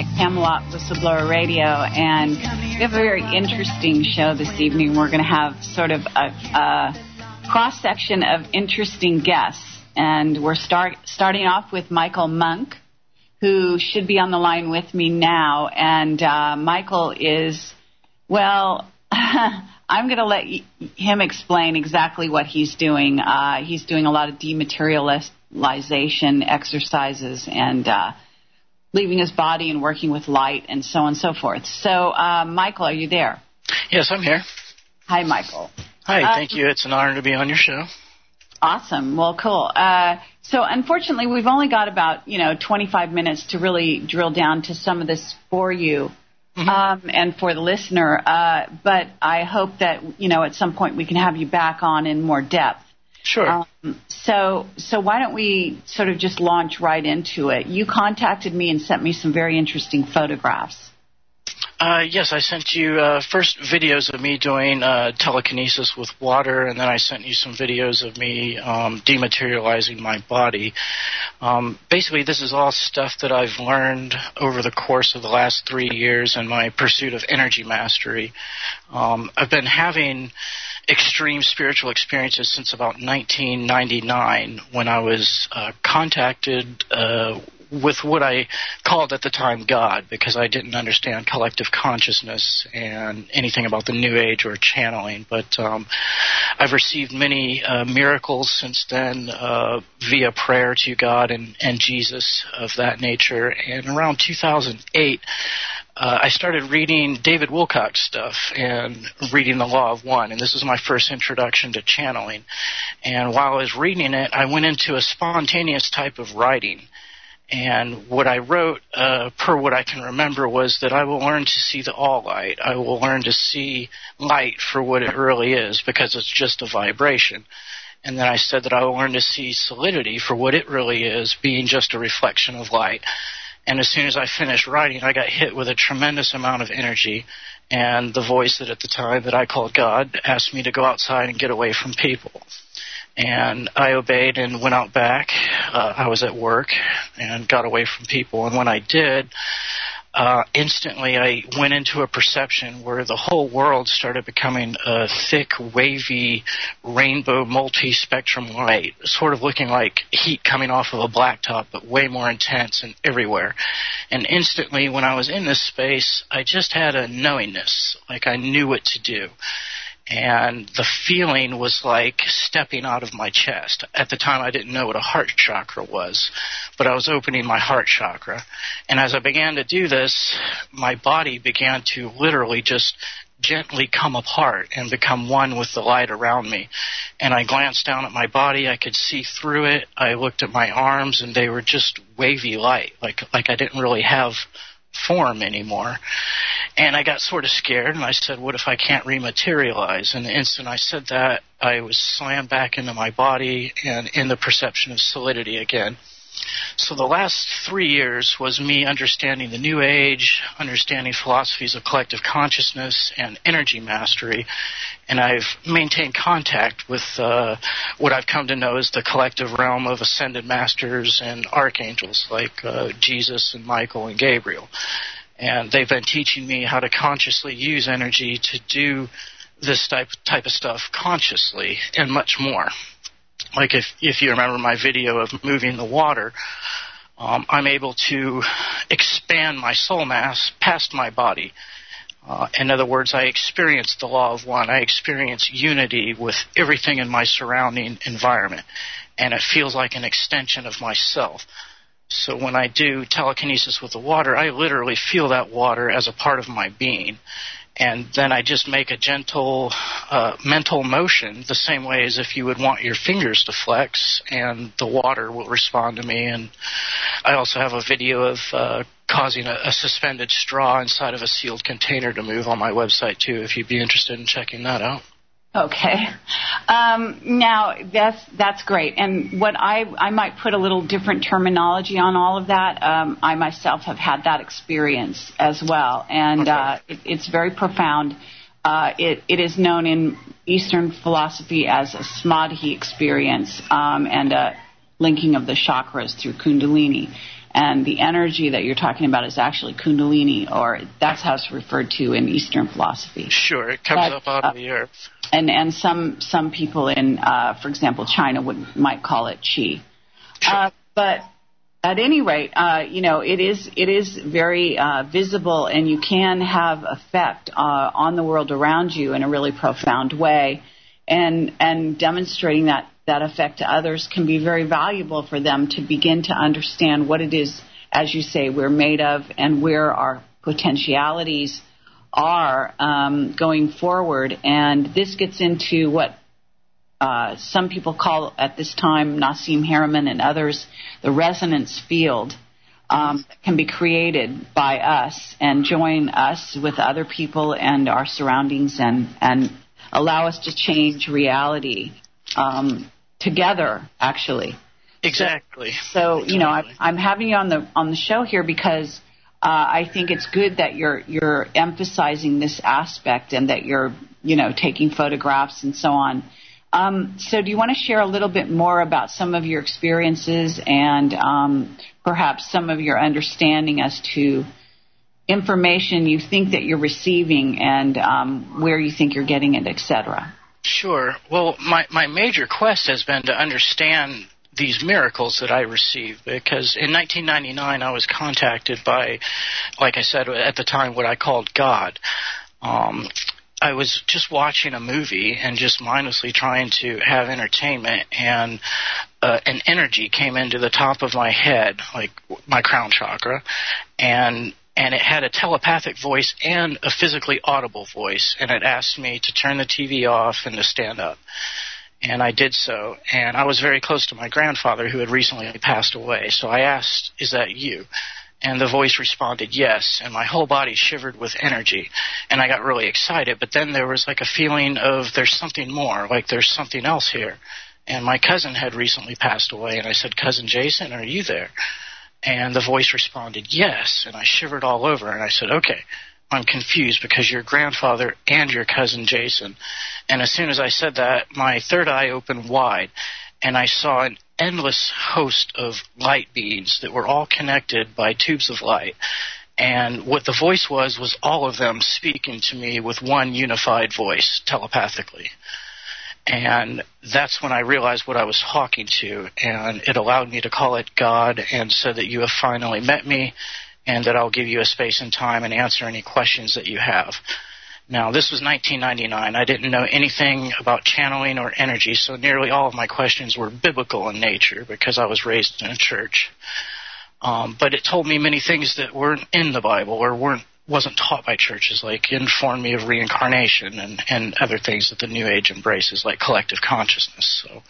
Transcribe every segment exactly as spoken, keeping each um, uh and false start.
Project Camelot Whistleblower Radio, and we have a very interesting show this evening. We're going to have sort of a, a cross-section of interesting guests, and we're start, starting off with Michael Monk, who should be on the line with me now, and uh, Michael is, well, I'm going to let him explain exactly what he's doing. Uh, he's doing a lot of dematerialization exercises and uh, leaving his body and working with light and so on and so forth. So, uh, Michael, are you there? Yes, I'm here. Hi, Michael. Hi, uh, thank you. It's an honor to be on your show. Awesome. Well, cool. Uh, so, unfortunately, we've only got about, you know, twenty-five minutes to really drill down to some of this for you. Mm-hmm. Um, and for the listener, uh, but I hope that, you know, at some point we can have you back on in more depth. Sure. Um, so, so why don't we sort of just launch right into it? You contacted me and sent me some very interesting photographs. Uh, yes, I sent you uh, first videos of me doing uh, telekinesis with water, and then I sent you some videos of me um, dematerializing my body. Um, basically, this is all stuff that I've learned over the course of the last three years in my pursuit of energy mastery. Um, I've been having extreme spiritual experiences since about nineteen ninety-nine, when I was uh, contacted uh, with what I called at the time God, because I didn't understand collective consciousness and anything about the New Age or channeling. But um, I've received many uh, miracles since then uh, via prayer to God and, and Jesus of that nature. And around two thousand eight, Uh, I started reading David Wilcock's stuff and reading The Law of One, and this is my first introduction to channeling. And while I was reading it, I went into a spontaneous type of writing. And what I wrote, uh, per what I can remember, was that I will learn to see the all-light. I will learn to see light for what it really is, because it's just a vibration. And then I said that I will learn to see solidity for what it really is, being just a reflection of light. And as soon as I finished writing, I got hit with a tremendous amount of energy, and the voice that at the time that I called God asked me to go outside and get away from people. And I obeyed and went out back. Uh, I was at work and got away from people. And when I did, uh, instantly I went into a perception where the whole world started becoming a thick, wavy, rainbow, multi-spectrum light, sort of looking like heat coming off of a blacktop, but way more intense and everywhere. And instantly, when I was in this space, I just had a knowingness, like I knew what to do. And the feeling was like stepping out of my chest. At the time, I didn't know what a heart chakra was, but I was opening my heart chakra. And as I began to do this, my body began to literally just gently come apart and become one with the light around me. And I glanced down at my body. I could see through it. I looked at my arms, and they were just wavy light, like like I didn't really have form anymore. And I got sort of scared, and I said, what if I can't rematerialize? And the instant I said that, I was slammed back into my body and in the perception of solidity again. So the last three years was me understanding the New Age, understanding philosophies of collective consciousness and energy mastery, and I've maintained contact with uh, what I've come to know as the collective realm of ascended masters and archangels like uh, Jesus and Michael and Gabriel. And they've been teaching me how to consciously use energy to do this type, type of stuff consciously and much more. Like if, if you remember my video of moving the water, um, I'm able to expand my soul mass past my body. Uh, in other words, I experience the law of one. I experience unity with everything in my surrounding environment, and it feels like an extension of myself. So when I do telekinesis with the water, I literally feel that water as a part of my being. And then I just make a gentle uh, mental motion, the same way as if you would want your fingers to flex, and the water will respond to me. And I also have a video of uh, causing a, a suspended straw inside of a sealed container to move on my website, too, if you'd be interested in checking that out. Okay. Um, now, that's that's great. And what I, I might put a little different terminology on all of that. Um, I myself have had that experience as well. And okay. uh, it, it's very profound. Uh, it, it is known in Eastern philosophy as a samadhi experience um, and a linking of the chakras through Kundalini. And the energy that you're talking about is actually Kundalini, or that's how it's referred to in Eastern philosophy. Sure, it comes but, up out uh, of the earth. And and some some people in, uh, for example, China would might call it Qi. Sure. Uh, but at any rate, uh, you know, it is it is very uh, visible, and you can have effect uh, on the world around you in a really profound way, and and demonstrating that. that effect to others can be very valuable for them to begin to understand what it is, as you say, we're made of and where our potentialities are um, going forward. And this gets into what uh, some people call at this time, Nassim Haramein and others, the resonance field um, that can be created by us and join us with other people and our surroundings and, and allow us to change reality. Um, together, actually. Exactly. So, so you know, I, I'm having you on the on the show here because uh, I think it's good that you're you're emphasizing this aspect and that you're you know taking photographs and so on. Um, so, do you want to share a little bit more about some of your experiences and um, perhaps some of your understanding as to information you think that you're receiving and um, where you think you're getting it, et cetera? Sure. Well, my, my major quest has been to understand these miracles that I receive, because in nineteen ninety-nine I was contacted by, like I said, at the time what I called God. Um, I was just watching a movie and just mindlessly trying to have entertainment, and uh, an energy came into the top of my head, like my crown chakra, and And it had a telepathic voice and a physically audible voice. And it asked me to turn the T V off and to stand up. And I did so. And I was very close to my grandfather, who had recently passed away. So I asked, "Is that you?" And the voice responded, "Yes." And my whole body shivered with energy. And I got really excited. But then there was like a feeling of there's something more, like there's something else here. And my cousin had recently passed away. And I said, "Cousin Jason, are you there?" And the voice responded, "Yes." And I shivered all over. And I said, "Okay, I'm confused because your grandfather and your cousin Jason." And as soon as I said that, my third eye opened wide. And I saw an endless host of light beings that were all connected by tubes of light. And what the voice was, was all of them speaking to me with one unified voice telepathically. And that's when I realized what I was talking to, and it allowed me to call it God and said that you have finally met me and that I'll give you a space and time and answer any questions that you have. Now, this was nineteen ninety-nine. I didn't know anything about channeling or energy, so nearly all of my questions were biblical in nature because I was raised in a church. Um, but it told me many things that weren't in the Bible or weren't wasn't taught by churches, like informed me of reincarnation and, and other things that the New Age embraces, like collective consciousness. So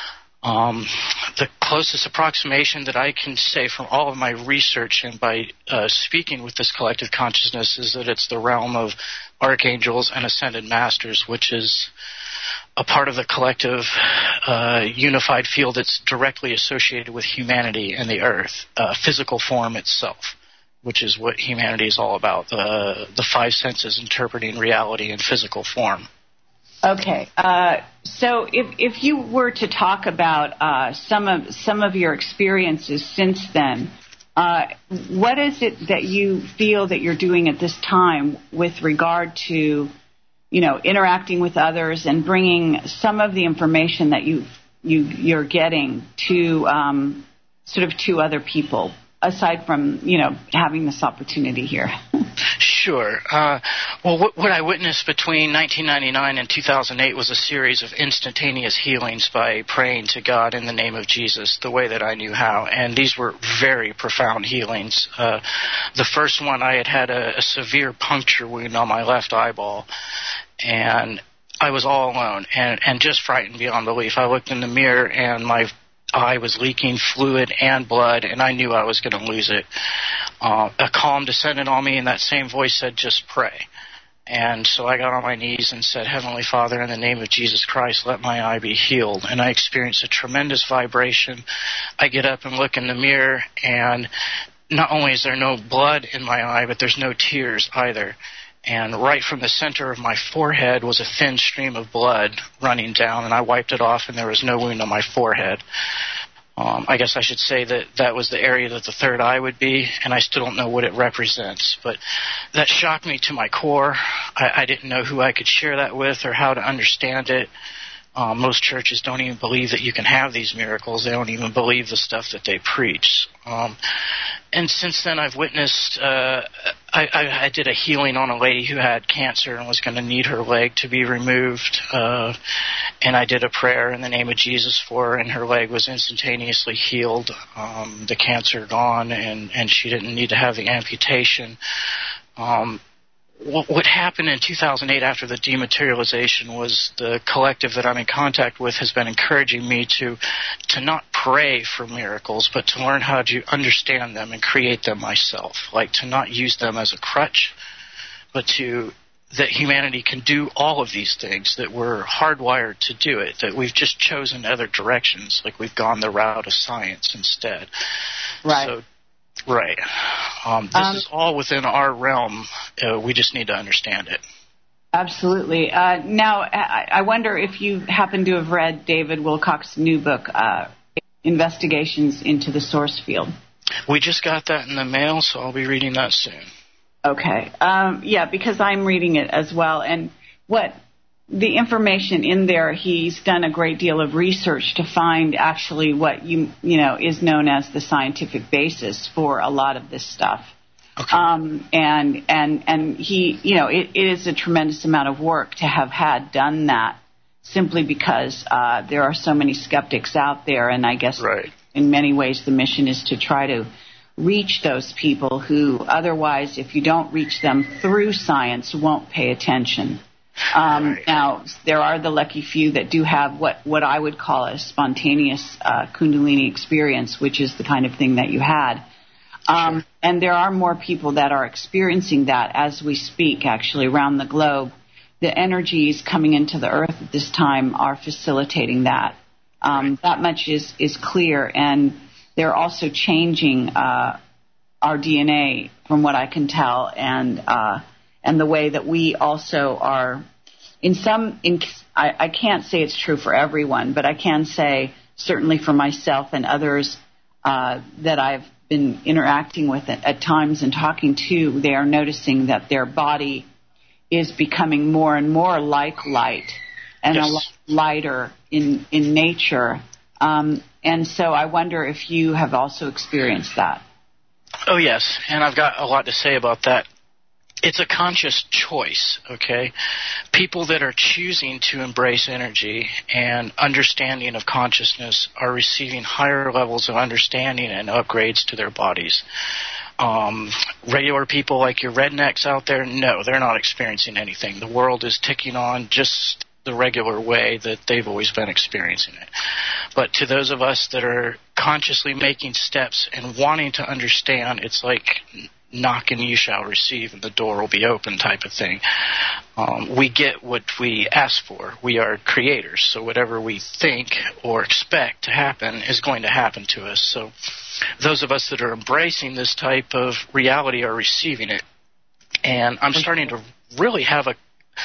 um, the closest approximation that I can say from all of my research and by uh, speaking with this collective consciousness is that it's the realm of archangels and ascended masters, which is a part of the collective uh, unified field that's directly associated with humanity and the earth, uh, physical form itself, which is what humanity is all about, the the five senses interpreting reality in physical form. Okay, uh, so if if you were to talk about uh, some of some of your experiences since then, uh, what is it that you feel that you're doing at this time with regard to, you know, interacting with others and bringing some of the information that you you you're getting to um, sort of to other people? Aside from, you know, having this opportunity here. Sure. Uh, well, what, what I witnessed between nineteen ninety-nine and two thousand eight was a series of instantaneous healings by praying to God in the name of Jesus, the way that I knew how. And these were very profound healings. Uh, the first one, I had had a, a severe puncture wound on my left eyeball, and I was all alone and, and just frightened beyond belief. I looked in the mirror, and my eye was leaking fluid and blood, and I knew I was going to lose it. Uh, a calm descended on me, and that same voice said, "Just pray." And so I got on my knees and said, "Heavenly Father, in the name of Jesus Christ, let my eye be healed." And I experienced a tremendous vibration. I get up and look in the mirror, and not only is there no blood in my eye, but there's no tears either. And right from the center of my forehead was a thin stream of blood running down, and I wiped it off, and there was no wound on my forehead. Um, I guess I should say that that was the area that the third eye would be, and I still don't know what it represents. But that shocked me to my core. I, I didn't know who I could share that with or how to understand it. Um, most churches don't even believe that you can have these miracles. They don't even believe the stuff that they preach. Um, and since then, I've witnessed, uh, I, I, I did a healing on a lady who had cancer and was going to need her leg to be removed. Uh, and I did a prayer in the name of Jesus for her, and her leg was instantaneously healed. Um, the cancer gone, and, and she didn't need to have the amputation. Um, What happened in two thousand eight after the dematerialization was the collective that I'm in contact with has been encouraging me to to not pray for miracles, but to learn how to understand them and create them myself. Like to not use them as a crutch, but to that humanity can do all of these things, that we're hardwired to do it, that we've just chosen other directions, like we've gone the route of science instead. Right. So, Right. Um, this um, is all within our realm. Uh, we just need to understand it. Absolutely. Uh, now, I wonder if you happen to have read David Wilcock's new book, uh, Investigations into the Source Field. We just got that in the mail, so I'll be reading that soon. Okay. Um, yeah, because I'm reading it as well. And what the information in there, he's done a great deal of research to find actually what you you know is known as the scientific basis for a lot of this stuff. Okay. Um, and and and he you know it, it is a tremendous amount of work to have had done that, simply because uh, there are so many skeptics out there, and I guess right. in many ways the mission is to try to reach those people who otherwise, if you don't reach them through science, won't pay attention. Um, right. Now, there are the lucky few that do have what, what I would call a spontaneous uh, Kundalini experience, which is the kind of thing that you had. Um, sure. And there are more people that are experiencing that as we speak, actually, around the globe. The energies coming into the earth at this time are facilitating that. Um, right. That much is, is clear. And they're also changing uh, our D N A, from what I can tell, and uh and the way that we also are, in some, in, I, I can't say it's true for everyone, but I can say certainly for myself and others uh, that I've been interacting with at, at times and talking to, they are noticing that their body is becoming more and more like light and yes. a lot lighter in, in nature. Um, and so I wonder if you have also experienced that. Oh, yes, and I've got a lot to say about that. It's a conscious choice, okay? People that are choosing to embrace energy and understanding of consciousness are receiving higher levels of understanding and upgrades to their bodies. Um, regular people like your rednecks out there, no, they're not experiencing anything. The world is ticking on just the regular way that they've always been experiencing it. But to those of us that are consciously making steps and wanting to understand, it's like knock and you shall receive and the door will be open type of thing. Um, we get what we ask for. We are creators, so whatever we think or expect to happen is going to happen to us. So those of us that are embracing this type of reality are receiving it. And I'm starting to really have a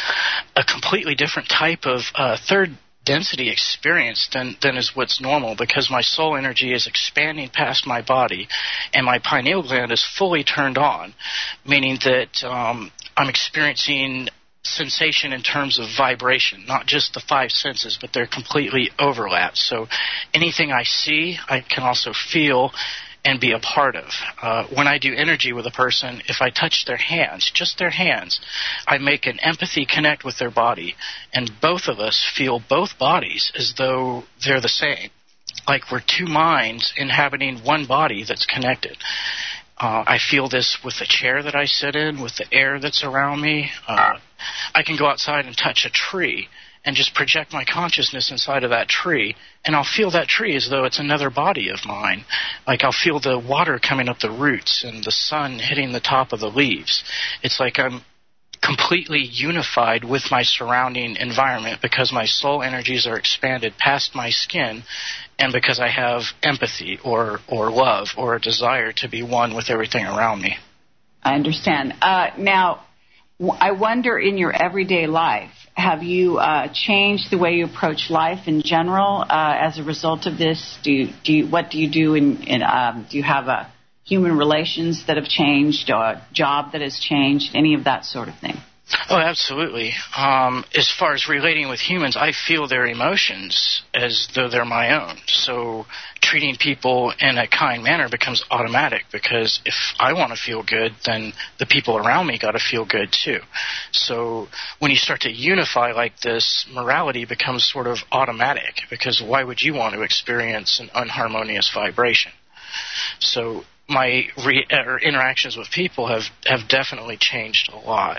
a completely different type of uh, third density experience than, than is what's normal, because my soul energy is expanding past my body and my pineal gland is fully turned on, meaning that um, I'm experiencing sensation in terms of vibration, not just the five senses, but they're completely overlapped. So anything I see, I can also feel and be a part of. Uh, when I do energy with a person, if I touch their hands, just their hands, I make an empathy connect with their body, and both of us feel both bodies as though they're the same, like we're two minds inhabiting one body that's connected. Uh, I feel this with the chair that I sit in, with the air that's around me. Uh, I can go outside and touch a tree and just project my consciousness inside of that tree, and I'll feel that tree as though it's another body of mine. Like I'll feel the water coming up the roots and the sun hitting the top of the leaves. It's like I'm completely unified with my surrounding environment because my soul energies are expanded past my skin, and because I have empathy or, or love or a desire to be one with everything around me. I understand. Uh, now, I wonder in your everyday life, have you uh, changed the way you approach life in general uh, as a result of this? Do you, do you, what do you do in, in um, do you have a human relations that have changed, or a job that has changed, any of that sort of thing? Oh, absolutely. Um, as far as relating with humans, I feel their emotions as though they're my own. So treating people in a kind manner becomes automatic, because if I want to feel good, then the people around me got to feel good too. So when you start to unify like this, morality becomes sort of automatic, because why would you want to experience an unharmonious vibration? So my re- or interactions with people have, have definitely changed a lot.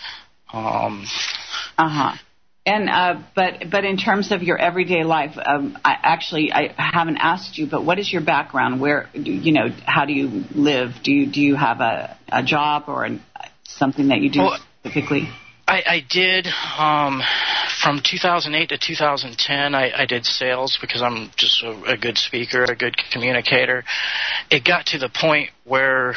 Um, uh-huh. And, uh, but, but in terms of your everyday life, um, I actually, I haven't asked you, but what is your background? Where, you know, how do you live? Do you, do you have a, a job or an, something that you do well, specifically? I, I did, um, from two thousand eight to two thousand ten, I, I did sales because I'm just a, a good speaker, a good communicator. It got to the point where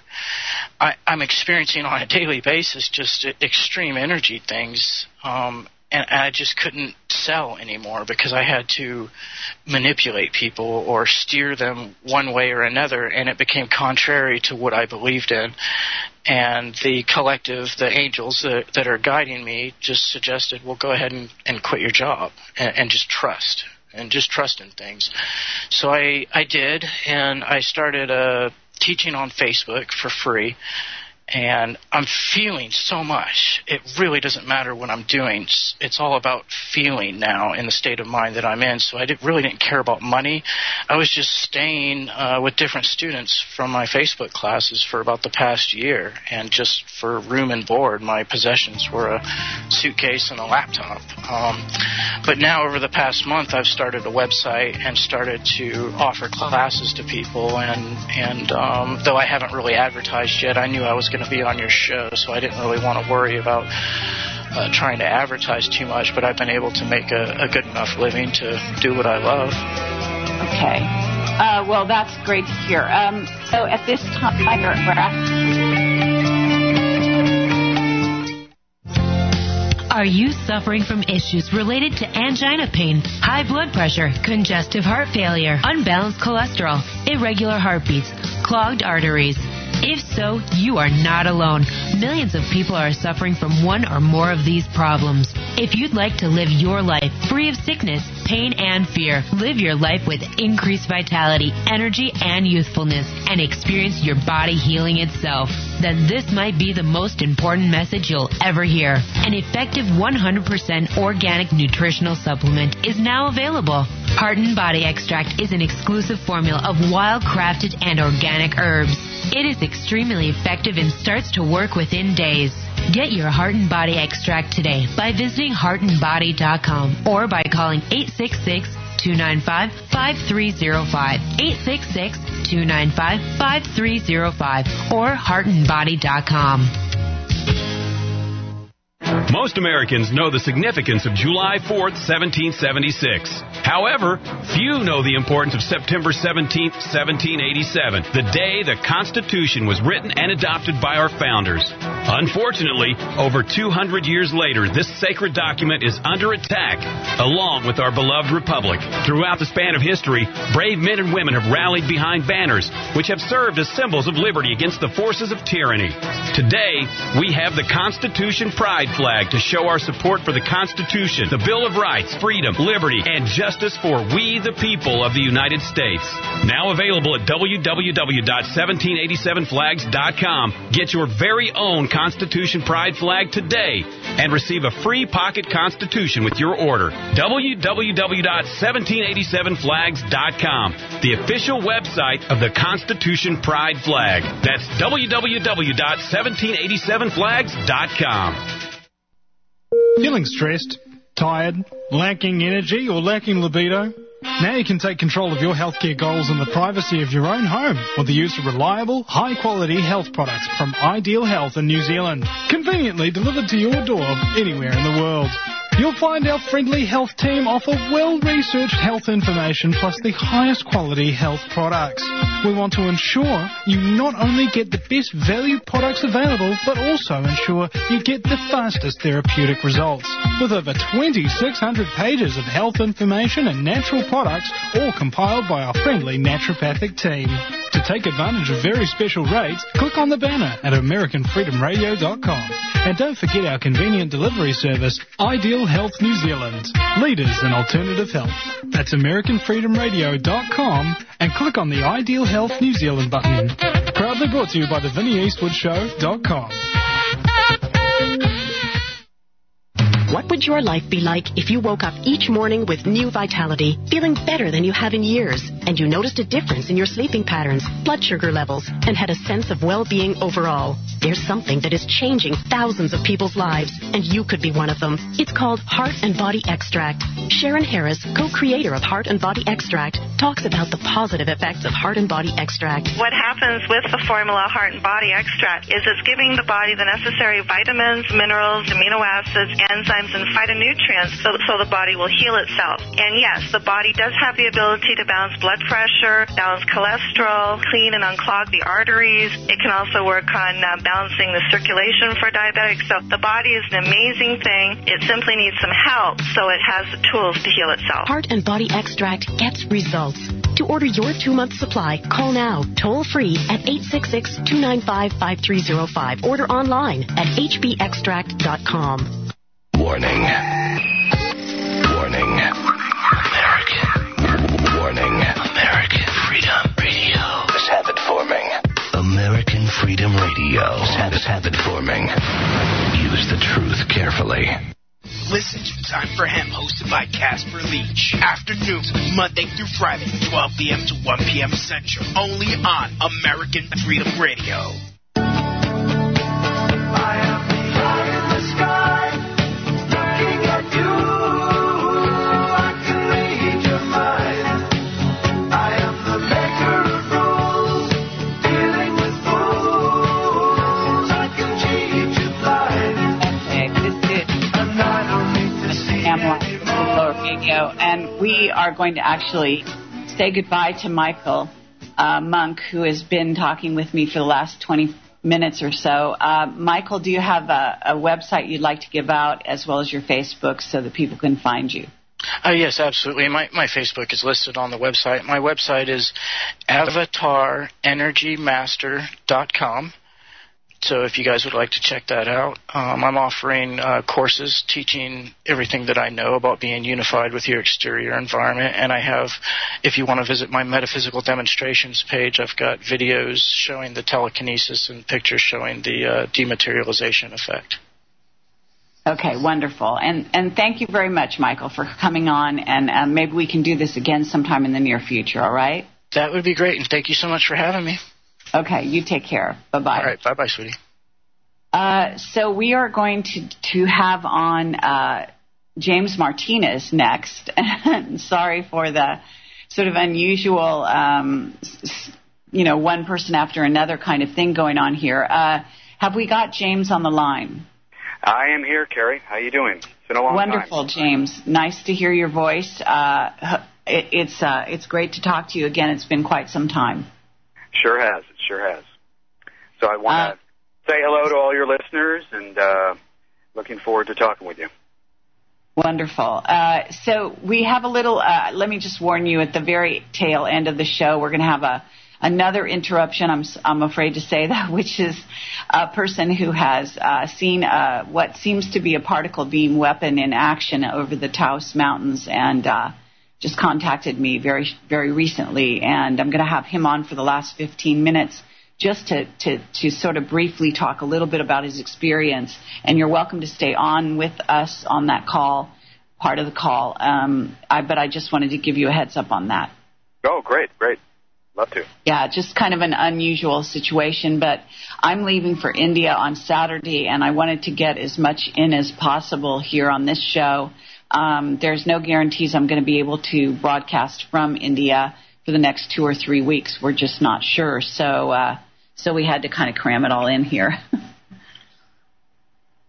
I, I'm experiencing on a daily basis just extreme energy things, um, and I just couldn't sell anymore because I had to manipulate people or steer them one way or another, and it became contrary to what I believed in. And the collective, the angels that, that are guiding me, just suggested, well, go ahead and, and quit your job and, and just trust, and just trust in things. So I, I did, and I started uh, teaching on Facebook for free. And I'm feeling so much. It really doesn't matter what I'm doing. It's all about feeling now in the state of mind that I'm in. So I didn't, really didn't care about money. I was just staying uh, with different students from my Facebook classes for about the past year. And just for room and board, my possessions were a suitcase and a laptop. Um, but now over the past month, I've started a website and started to offer classes to people. And, and um, though I haven't really advertised yet, I knew I was going to be on your show, so I didn't really want to worry about uh, trying to advertise too much, but I've been able to make a, a good enough living to do what I love. Okay. Uh, well, that's great to hear. Um, so at this time, we're Are you suffering from issues related to angina pain, high blood pressure, congestive heart failure, unbalanced cholesterol, irregular heartbeats, clogged arteries? If so, you are not alone. Millions of people are suffering from one or more of these problems. If you'd like to live your life free of sickness, pain, and fear, live your life with increased vitality, energy, and youthfulness, and experience your body healing itself, then this might be the most important message you'll ever hear. An effective one hundred percent organic nutritional supplement is now available. Heart and Body Extract is an exclusive formula of wild-crafted and organic herbs. It is extremely effective and starts to work within days. Get your Heart and Body Extract today by visiting heart and body dot com or by calling eight six six, two nine five, five three zero five, eight six six, two nine five, five three zero five, or heart and body dot com. Most Americans know the significance of July fourth, seventeen seventy-six. However, few know the importance of September seventeenth, seventeen eighty-seven, the day the Constitution was written and adopted by our founders. Unfortunately, over two hundred years later, this sacred document is under attack, along with our beloved republic. Throughout the span of history, brave men and women have rallied behind banners, which have served as symbols of liberty against the forces of tyranny. Today, we have the Constitution Pride flag to show our support for the Constitution, the Bill of Rights, freedom, liberty, and justice for we the people of the United States. Now available at w w w dot seventeen eighty-seven flags dot com. Get your very own Constitution Pride flag today and receive a free pocket Constitution with your order. w w w dot seventeen eighty-seven flags dot com, the official website of the Constitution Pride flag. That's w w w dot seventeen eighty-seven flags dot com. Feeling stressed, tired, lacking energy, or lacking libido? Now you can take control of your healthcare goals in the privacy of your own home with the use of reliable, high-quality health products from Ideal Health in New Zealand, conveniently delivered to your door anywhere in the world. You'll find our friendly health team offer well-researched health information plus the highest quality health products. We want to ensure you not only get the best value products available, but also ensure you get the fastest therapeutic results. With over twenty-six hundred pages of health information and natural products, all compiled by our friendly naturopathic team. To take advantage of very special rates, click on the banner at American Freedom Radio dot com. And don't forget our convenient delivery service, Ideal Health New Zealand, leaders in alternative health. That's American Freedom Radio dot com and click on the Ideal Health New Zealand button. Proudly brought to you by the Vinnie Eastwood Show dot com. What would your life be like if you woke up each morning with new vitality, feeling better than you have in years, and you noticed a difference in your sleeping patterns, blood sugar levels, and had a sense of well-being overall? There's something that is changing thousands of people's lives, and you could be one of them. It's called Heart and Body Extract. Sharon Harris, co-creator of Heart and Body Extract, talks about the positive effects of Heart and Body Extract. What happens with the formula Heart and Body Extract is it's giving the body the necessary vitamins, minerals, amino acids, enzymes, and phytonutrients so, so the body will heal itself. And yes, the body does have the ability to balance blood pressure, balance cholesterol, clean and unclog the arteries. It can also work on uh, balancing the circulation for diabetics. So the body is an amazing thing. It simply needs some help so it has the tools to heal itself. Heart and Body Extract gets results. To order your two-month supply, call now, toll-free at eight six six, two nine five, five three zero five. Order online at h b extract dot com. Warning. Warning. American. Warning. American Freedom Radio is habit forming. American Freedom Radio is habit, habit forming. Use the truth carefully. Listen to Time for Hemp, hosted by Casper Leach. Afternoons, Monday through Friday, twelve p.m. to one p.m. Central. Only on American Freedom Radio. I am the eye in the sky, looking at you. I can read your mind. I am the maker of rules, dealing with fools. I can cheat you blind. Okay, this is Lower Radio, and we are going to actually say goodbye to Michael uh, Monk, who has been talking with me for the last twenty minutes or so. Uh, Michael, do you have a, a website you'd like to give out, as well as your Facebook, so that people can find you? Uh, yes, absolutely. My, my Facebook is listed on the website. My website is avatar energy master dot com. So if you guys would like to check that out, um, I'm offering uh, courses teaching everything that I know about being unified with your exterior environment. And I have, if you want to visit my metaphysical demonstrations page, I've got videos showing the telekinesis and pictures showing the uh, dematerialization effect. Okay, wonderful. And and thank you very much, Michael, for coming on. And uh, maybe we can do this again sometime in the near future, all right? That would be great. And thank you so much for having me. Okay, you take care. Bye-bye. All right, bye-bye, sweetie. Uh, so we are going to to have on uh, James Martinez next. Sorry for the sort of unusual, um, you know, one person after another kind of thing going on here. Uh, have we got James on the line? I am here, Carrie. How you doing? It's been a long Wonderful, time. James. Nice to hear your voice. Uh, it, it's uh, it's great to talk to you again. It's been quite some time. Sure has. It sure has. So I want to uh, say hello to all your listeners, and uh, looking forward to talking with you. Wonderful. Uh, so we have a little, uh, let me just warn you, at the very tail end of the show, we're going to have a another interruption, I'm, I'm afraid to say that, which is a person who has uh, seen uh, what seems to be a particle beam weapon in action over the Taos Mountains, and uh, just contacted me very, very recently, and I'm going to have him on for the last fifteen minutes just to, to, to sort of briefly talk a little bit about his experience. And you're welcome to stay on with us on that call, part of the call. Um, I, but I just wanted to give you a heads up on that. Oh, great, great. Love to. Yeah, just kind of an unusual situation, but I'm leaving for India on Saturday, and I wanted to get as much in as possible here on this show. Um, there's no guarantees I'm going to be able to broadcast from India for the next two or three weeks. We're just not sure. So uh, so we had to kind of cram it all in here.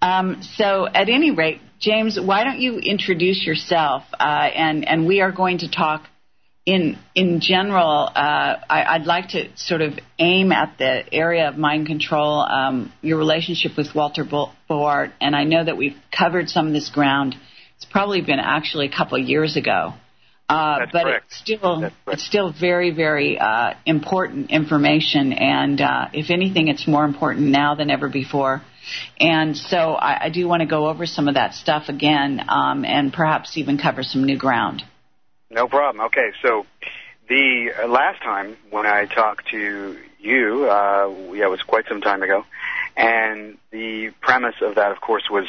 Um, so at any rate, James, why don't you introduce yourself? Uh, and, and we are going to talk in in general. Uh, I, I'd like to sort of aim at the area of mind control, um, your relationship with Walter Boart. And I know that we've covered some of this ground. It's probably been actually a couple of years ago. Uh, That's but correct. it's still That's correct. it's still very, very uh, important information. And uh, if anything, it's more important now than ever before. And so I, I do want to go over some of that stuff again, um, and perhaps even cover some new ground. No problem. Okay, so the uh, last time when I talked to you, uh, yeah, it was quite some time ago, and the premise of that, of course, was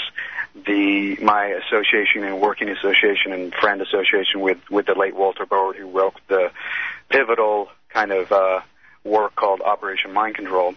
the my association and working association and friend association with, with the late Walter Boart, who wrote the pivotal kind of uh, work called Operation Mind Control.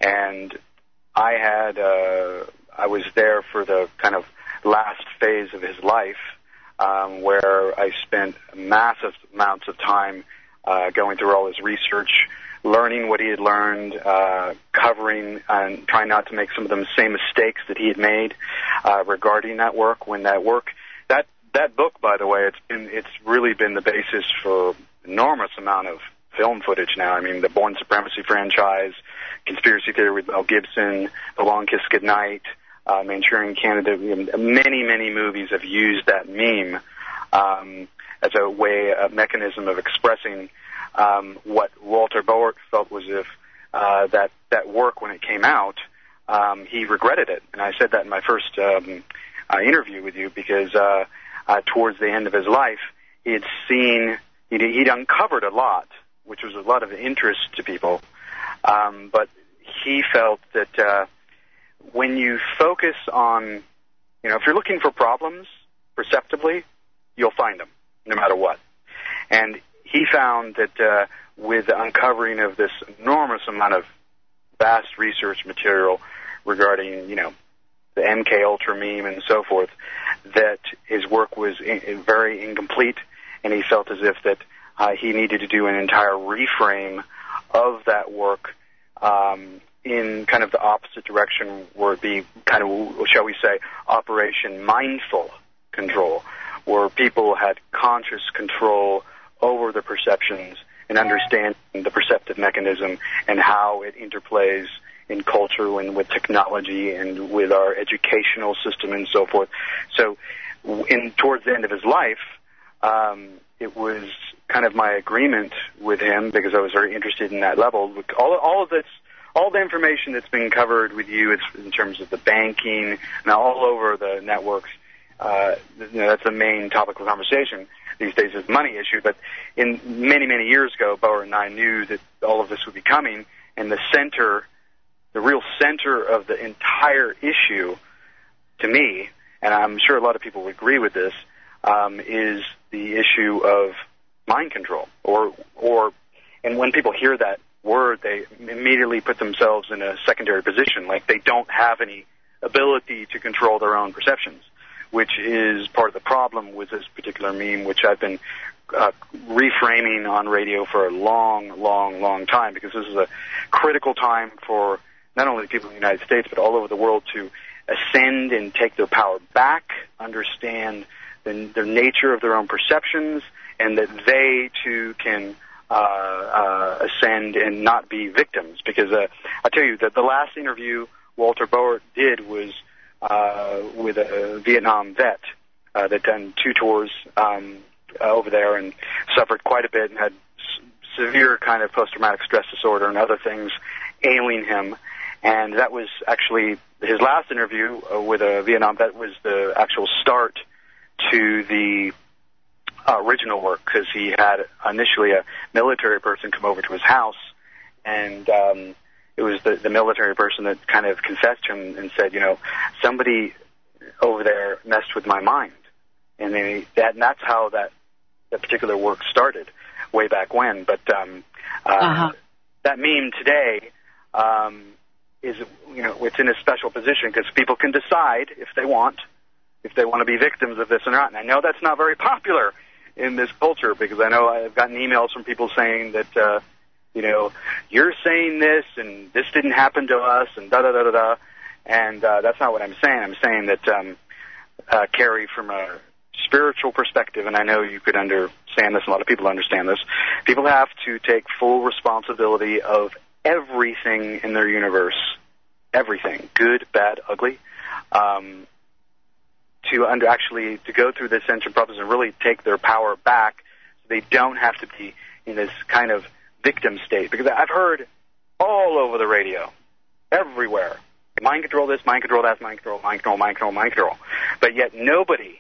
And I had, uh, I was there for the kind of last phase of his life, um, where I spent massive amounts of time uh, going through all his research, learning what he had learned, uh, covering and trying not to make some of the same mistakes that he had made uh, regarding that work. When that work, that that book, by the way, it's been it's really been the basis for enormous amount of film footage now. I mean, the Bourne Supremacy franchise, Conspiracy Theory with Mel Gibson, The Long Kiss Goodnight, uh, Manchurian Candidate. Many, many movies have used that meme um, as a way, a mechanism of expressing um, what Walter Boart felt was if uh, that that work, when it came out, um, he regretted it. And I said that in my first um, uh, interview with you because uh, uh, towards the end of his life, he had seen, he'd, he'd uncovered a lot, which was a lot of interest to people. Um, but he felt that uh, when you focus on, you know, if you're looking for problems perceptibly, you'll find them, no matter what. And he found that uh, with the uncovering of this enormous amount of vast research material regarding, you know, the M K Ultra meme and so forth, that his work was in, very incomplete, and he felt as if that uh, he needed to do an entire reframe of that work um, in kind of the opposite direction, where it be kind of, shall we say, Operation Mindful Control, where people had conscious control over the perceptions and understand the perceptive mechanism and how it interplays in culture and with technology and with our educational system and so forth. So in towards the end of his life, um, it was kind of my agreement with him, because I was very interested in that level. All, all of this, all the information that's been covered with you, it's in terms of the banking and all over the networks, uh, you know, that's the main topic of conversation these days, is the money issue. But in many, many years ago, Boart and I knew that all of this would be coming, and the center, the real center of the entire issue, to me, and I'm sure a lot of people would agree with this, um, is the issue of mind control. Or, or, and when people hear that word, they immediately put themselves in a secondary position, like they don't have any ability to control their own perceptions, which is part of the problem with this particular meme, which I've been uh, reframing on radio for a long, long, long time, because this is a critical time for not only people in the United States, but all over the world to ascend and take their power back, understand the, the nature of their own perceptions, and that they, too, can uh, uh, ascend and not be victims. Because uh, I tell you that the last interview Walter Boart did was uh, with a Vietnam vet uh, that done two tours um, uh, over there and suffered quite a bit and had s- severe kind of post-traumatic stress disorder and other things ailing him. And that was actually his last interview uh, with a Vietnam vet was the actual start to the uh, original work, because he had initially a military person come over to his house, and um, it was the, the military person that kind of confessed to him and said, you know, somebody over there messed with my mind. And then he, that, and that's how that, that particular work started way back when. But um, uh, uh-huh. that meme today um, is, you know, it's in a special position, because people can decide if they want, if they want to be victims of this or not. And I know that's not very popular in this culture, because I know I've gotten emails from people saying that, uh, you know, you're saying this and this didn't happen to us and da da da da da. And uh, that's not what I'm saying. I'm saying that, um, uh, Carrie, from a spiritual perspective, and I know you could understand this, a lot of people understand this, people have to take full responsibility of everything in their universe, everything, good, bad, ugly, um, to under actually to go through this ascension process and really take their power back so they don't have to be in this kind of victim state. Because I've heard all over the radio, everywhere, mind control this, mind control that, mind control, mind control, mind control, mind control. But yet nobody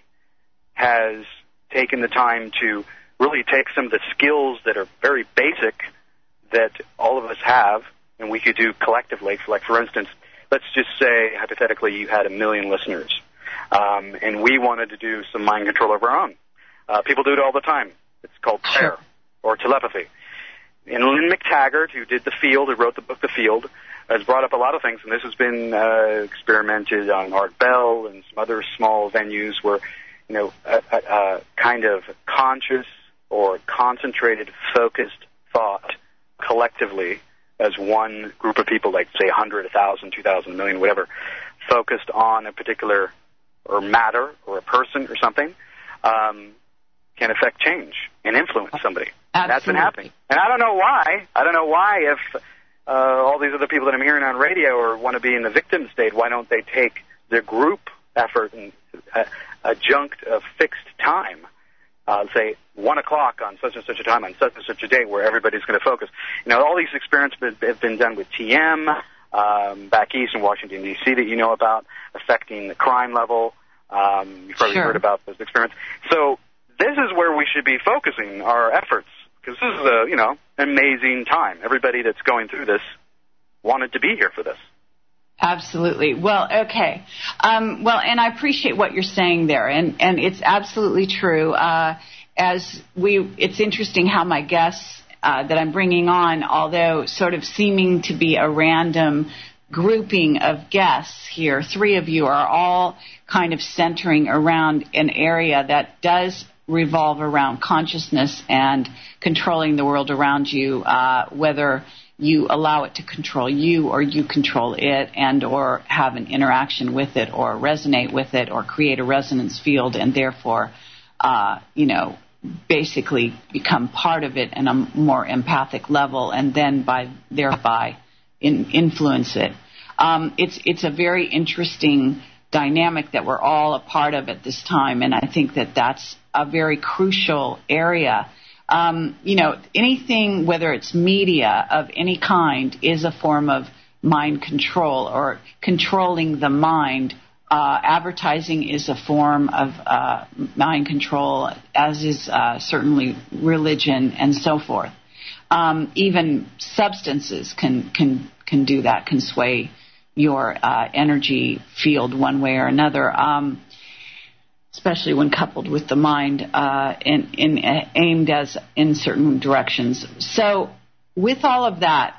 has taken the time to really take some of the skills that are very basic that all of us have and we could do collectively. Like, for instance, let's just say, hypothetically, you had a million listeners. Um, and we wanted to do some mind control of our own. Uh, people do it all the time. It's called prayer or telepathy. And Lynn McTaggart, who did The Field, who wrote the book The Field, has brought up a lot of things, and this has been uh, experimented on Art Bell and some other small venues where, you know, a, a, a kind of conscious or concentrated, focused thought collectively as one group of people, like, say, one hundred, one thousand, two thousand, a million, whatever, focused on a particular or matter or a person or something, um, can affect change and influence somebody. And that's been happening. And I don't know why. I don't know why if uh, all these other people that I'm hearing on radio or want to be in the victim state, why don't they take their group effort and uh, adjunct a fixed time, uh, say one o'clock on such and such a time on such and such a date where everybody's going to focus. You know, all these experiments have been done with T M, Um, back east in Washington, D C that you know about, affecting the crime level. Um, you've probably sure. heard about those experiments. So this is where we should be focusing our efforts, because this is a, you know, amazing time. Everybody that's going through this wanted to be here for this. Absolutely. Well, okay. Um, well, and I appreciate what you're saying there, and, and it's absolutely true. Uh, as we, it's interesting how my guests Uh, that I'm bringing on, although sort of seeming to be a random grouping of guests here, three of you are all kind of centering around an area that does revolve around consciousness and controlling the world around you, uh, whether you allow it to control you or you control it, and or have an interaction with it or resonate with it or create a resonance field and therefore, uh, you know, basically become part of it in a more empathic level, and then by thereby in, influence it. Um, it's it's a very interesting dynamic that we're all a part of at this time, and I think that that's a very crucial area. Um, you know, anything, whether it's media of any kind, is a form of mind control or controlling the mind. Uh, advertising is a form of uh, mind control, as is uh, certainly religion and so forth. Um, even substances can can can do that, can sway your uh, energy field one way or another, um, especially when coupled with the mind uh, in, in uh, aimed as in certain directions. So, with all of that,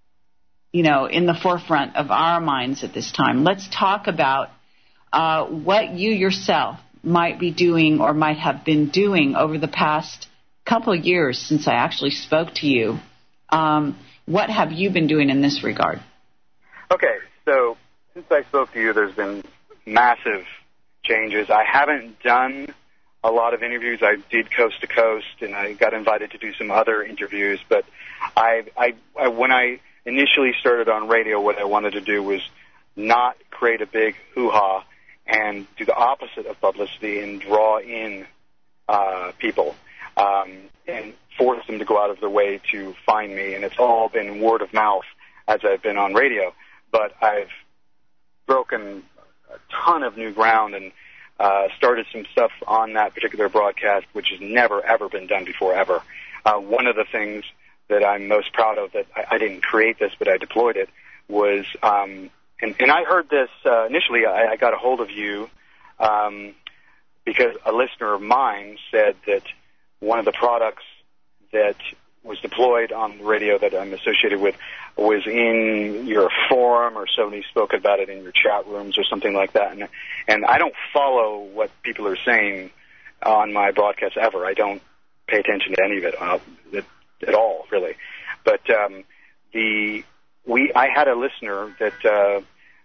you know, in the forefront of our minds at this time, let's talk about Uh, what you yourself might be doing or might have been doing over the past couple of years since I actually spoke to you. Um, what have you been doing in this regard? Okay, so since I spoke to you, there's been massive changes. I haven't done a lot of interviews. I did Coast to Coast, and I got invited to do some other interviews. But I, I, I when I initially started on radio, what I wanted to do was not create a big hoo-ha and do the opposite of publicity and draw in uh, people um, and force them to go out of their way to find me. And it's all been word of mouth as I've been on radio. But I've broken a ton of new ground and uh, started some stuff on that particular broadcast, which has never, ever been done before, ever. Uh, one of the things that I'm most proud of, that I, I didn't create this, but I deployed it, was... Um, And, and I heard this uh, initially. I, I got a hold of you um, because a listener of mine said that one of the products that was deployed on the radio that I'm associated with was in your forum, or somebody spoke about it in your chat rooms or something like that. And, and I don't follow what people are saying on my broadcasts ever. I don't pay attention to any of it uh, at all, really. But um, the... We, I had a listener that uh,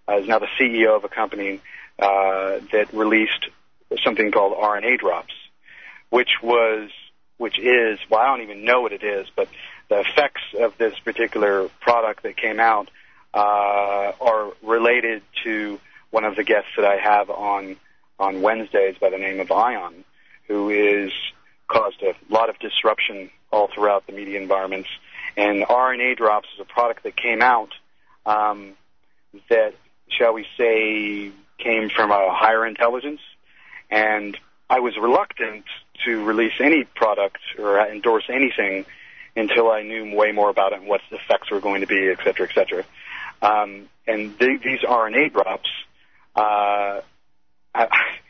uh, is now the C E O of a company uh, that released something called R N A drops, which was, which is, well, I don't even know what it is, but the effects of this particular product that came out uh, are related to one of the guests that I have on on Wednesdays by the name of Ion, who is caused a lot of disruption all throughout the media environments. And R N A drops is a product that came out um, that, shall we say, came from a higher intelligence. And I was reluctant to release any product or endorse anything until I knew way more about it and what the effects were going to be, et cetera, et cetera. Um, and th- these R N A drops, uh, I,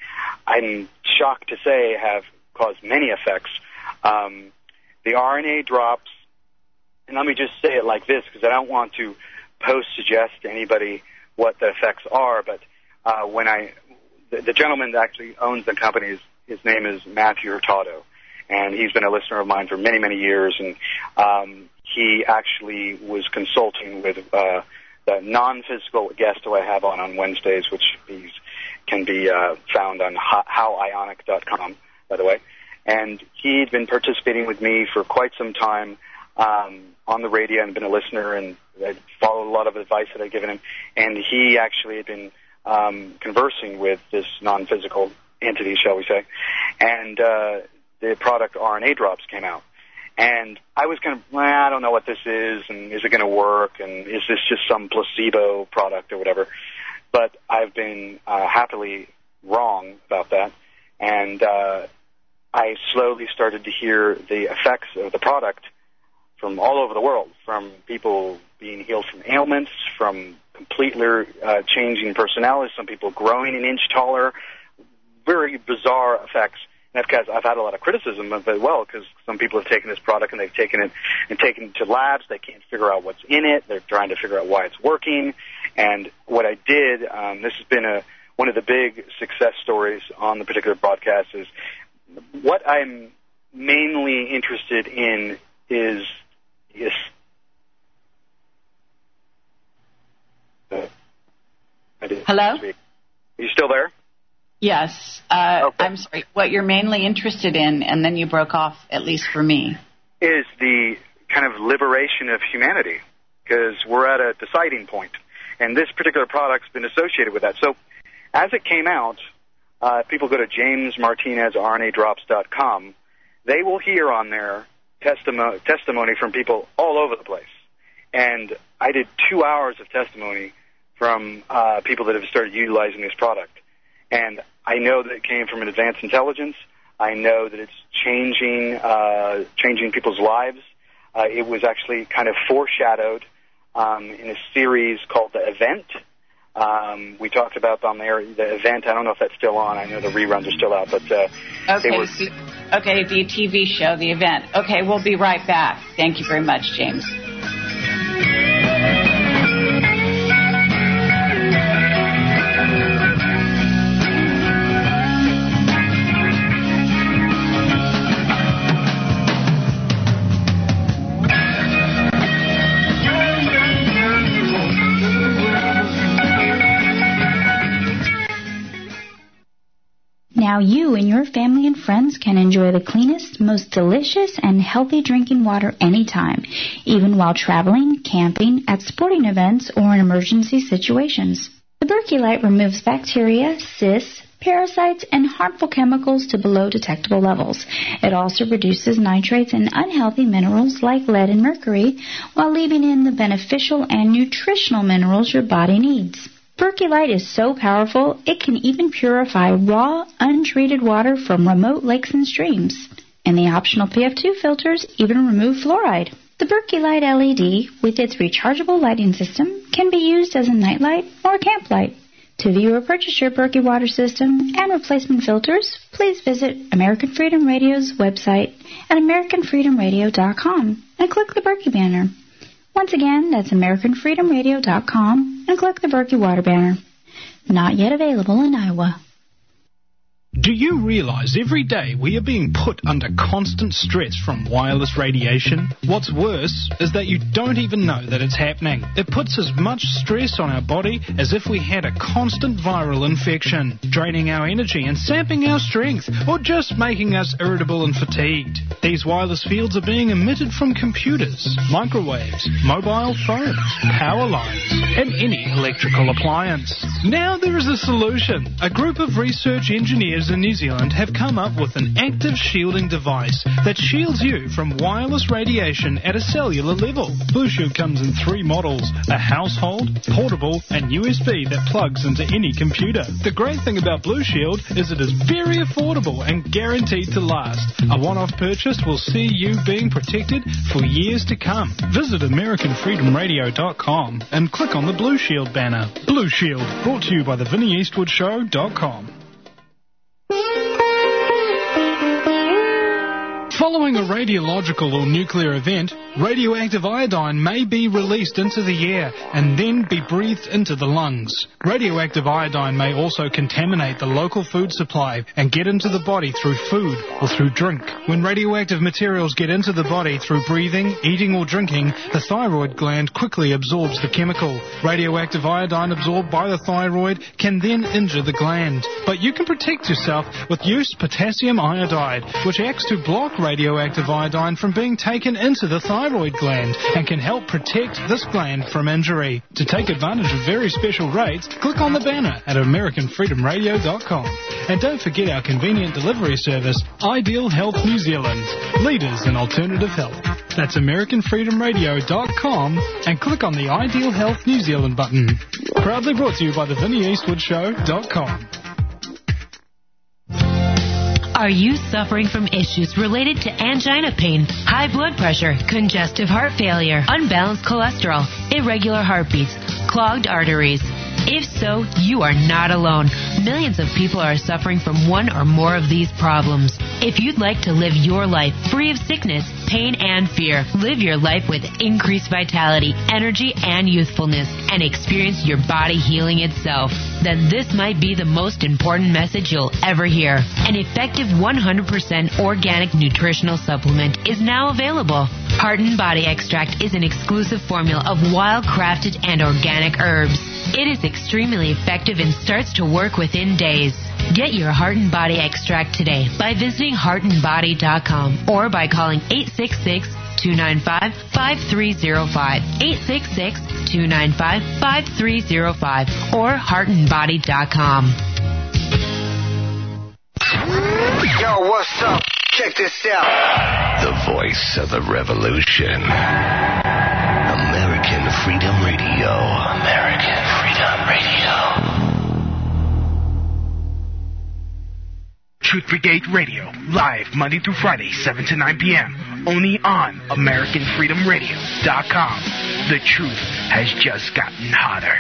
I'm shocked to say, have caused many effects. Um, the R N A drops, and let me just say it like this, because I don't want to post-suggest to anybody what the effects are, but uh, when I... The, the gentleman that actually owns the company, his, his name is Matthew Hurtado, and he's been a listener of mine for many, many years, and um, he actually was consulting with uh, the non-physical guest who I have on on Wednesdays, which he's, can be uh, found on how ionic dot com, by the way. And he'd been participating with me for quite some time um, on the radio and been a listener, and I'd followed a lot of advice that I'd given him, and he actually had been Um, conversing with this non-physical entity, shall we say, and uh, the product R N A drops came out. And I was kind of, well, I don't know what this is, and is it going to work, and is this just some placebo product or whatever? But I've been uh, happily wrong about that, and uh, I slowly started to hear the effects of the product from all over the world, from people being healed from ailments, from completely uh, changing personalities, some people growing an inch taller, very bizarre effects. And because I've had a lot of criticism of it, well, because some people have taken this product and they've taken it and taken it to labs. They can't figure out what's in it. They're trying to figure out why it's working. And what I did, um, this has been a one of the big success stories on the particular broadcast, is what I'm mainly interested in is is Hello? Are you still there? Yes. Uh, okay. I'm sorry. What you're mainly interested in, and then you broke off, at least for me, is the kind of liberation of humanity, because we're at a deciding point, and this particular product's been associated with that. So as it came out, uh, people go to james martinez r n a drops dot com. They will hear on there testimony, testimony from people all over the place. And I did two hours of testimony from uh, people that have started utilizing this product. And I know that it came from an advanced intelligence. I know that it's changing uh, changing people's lives. Uh, it was actually kind of foreshadowed um, in a series called The Event. Um, we talked about on there The Event. I don't know if that's still on. I know the reruns are still out. But uh, okay, they were... so, okay, the T V show, The Event. Okay, we'll be right back. Thank you very much, James. Now you and your family and friends can enjoy the cleanest, most delicious, and healthy drinking water anytime, even while traveling, camping, at sporting events, or in emergency situations. The Berkey Light removes bacteria, cysts, parasites, and harmful chemicals to below detectable levels. It also reduces nitrates and unhealthy minerals like lead and mercury, while leaving in the beneficial and nutritional minerals your body needs. Berkey Light is so powerful, it can even purify raw, untreated water from remote lakes and streams. And the optional P F two filters even remove fluoride. The Berkey Light L E D, with its rechargeable lighting system, can be used as a nightlight or camp light. To view or purchase your Berkey water system and replacement filters, please visit American Freedom Radio's website at american freedom radio dot com and click the Berkey banner. Once again, that's american freedom radio dot com and click the Berkey water banner. Not yet available in Iowa. Do you realize every day we are being put under constant stress from wireless radiation? What's worse is that you don't even know that it's happening. It puts as much stress on our body as if we had a constant viral infection, draining our energy and sapping our strength, or just making us irritable and fatigued. These wireless fields are being emitted from computers, microwaves, mobile phones, power lines, and any electrical appliance. Now there is a solution. A group of research engineers in New Zealand have come up with an active shielding device that shields you from wireless radiation at a cellular level. Blue Shield comes in three models, a household, portable, and U S B that plugs into any computer. The great thing about Blue Shield is it is very affordable and guaranteed to last. A one-off purchase will see you being protected for years to come. Visit American Freedom Radio dot com and click on the Blue Shield banner. Blue Shield, brought to you by the Vinnie Eastwood Show dot com. Following a radiological or nuclear event, radioactive iodine may be released into the air and then be breathed into the lungs. Radioactive iodine may also contaminate the local food supply and get into the body through food or through drink. When radioactive materials get into the body through breathing, eating or drinking, the thyroid gland quickly absorbs the chemical. Radioactive iodine absorbed by the thyroid can then injure the gland. But you can protect yourself with use potassium iodide, which acts to block radioactive iodine from being taken into the thyroid gland and can help protect this gland from injury. To take advantage of very special rates, click on the banner at American Freedom Radio dot com. And don't forget our convenient delivery service, Ideal Health New Zealand, leaders in alternative health. That's American Freedom Radio dot com and click on the Ideal Health New Zealand button. Proudly brought to you by the Vinnie Eastwood Show dot com. Are you suffering from issues related to angina pain, high blood pressure, congestive heart failure, unbalanced cholesterol, irregular heartbeats, clogged arteries? If so, you are not alone. Millions of people are suffering from one or more of these problems. If you'd like to live your life free of sickness, pain, and fear, live your life with increased vitality, energy, and youthfulness, and experience your body healing itself, then this might be the most important message you'll ever hear. An effective one hundred percent organic nutritional supplement is now available. Heart and Body Extract is an exclusive formula of wild-crafted and organic herbs. It is extremely effective and starts to work within days. Get your Heart and Body Extract today by visiting heart and body dot com or by calling eight six six, two nine five, five three zero five, eight six six, two nine five, five three zero five, or heart and body dot com. Yo, what's up? Check this out. The voice of the revolution. American Freedom Radio. American Freedom Radio. Truth Brigade Radio, live Monday through Friday, seven to nine p.m. Only on American Freedom Radio dot com. The truth has just gotten hotter.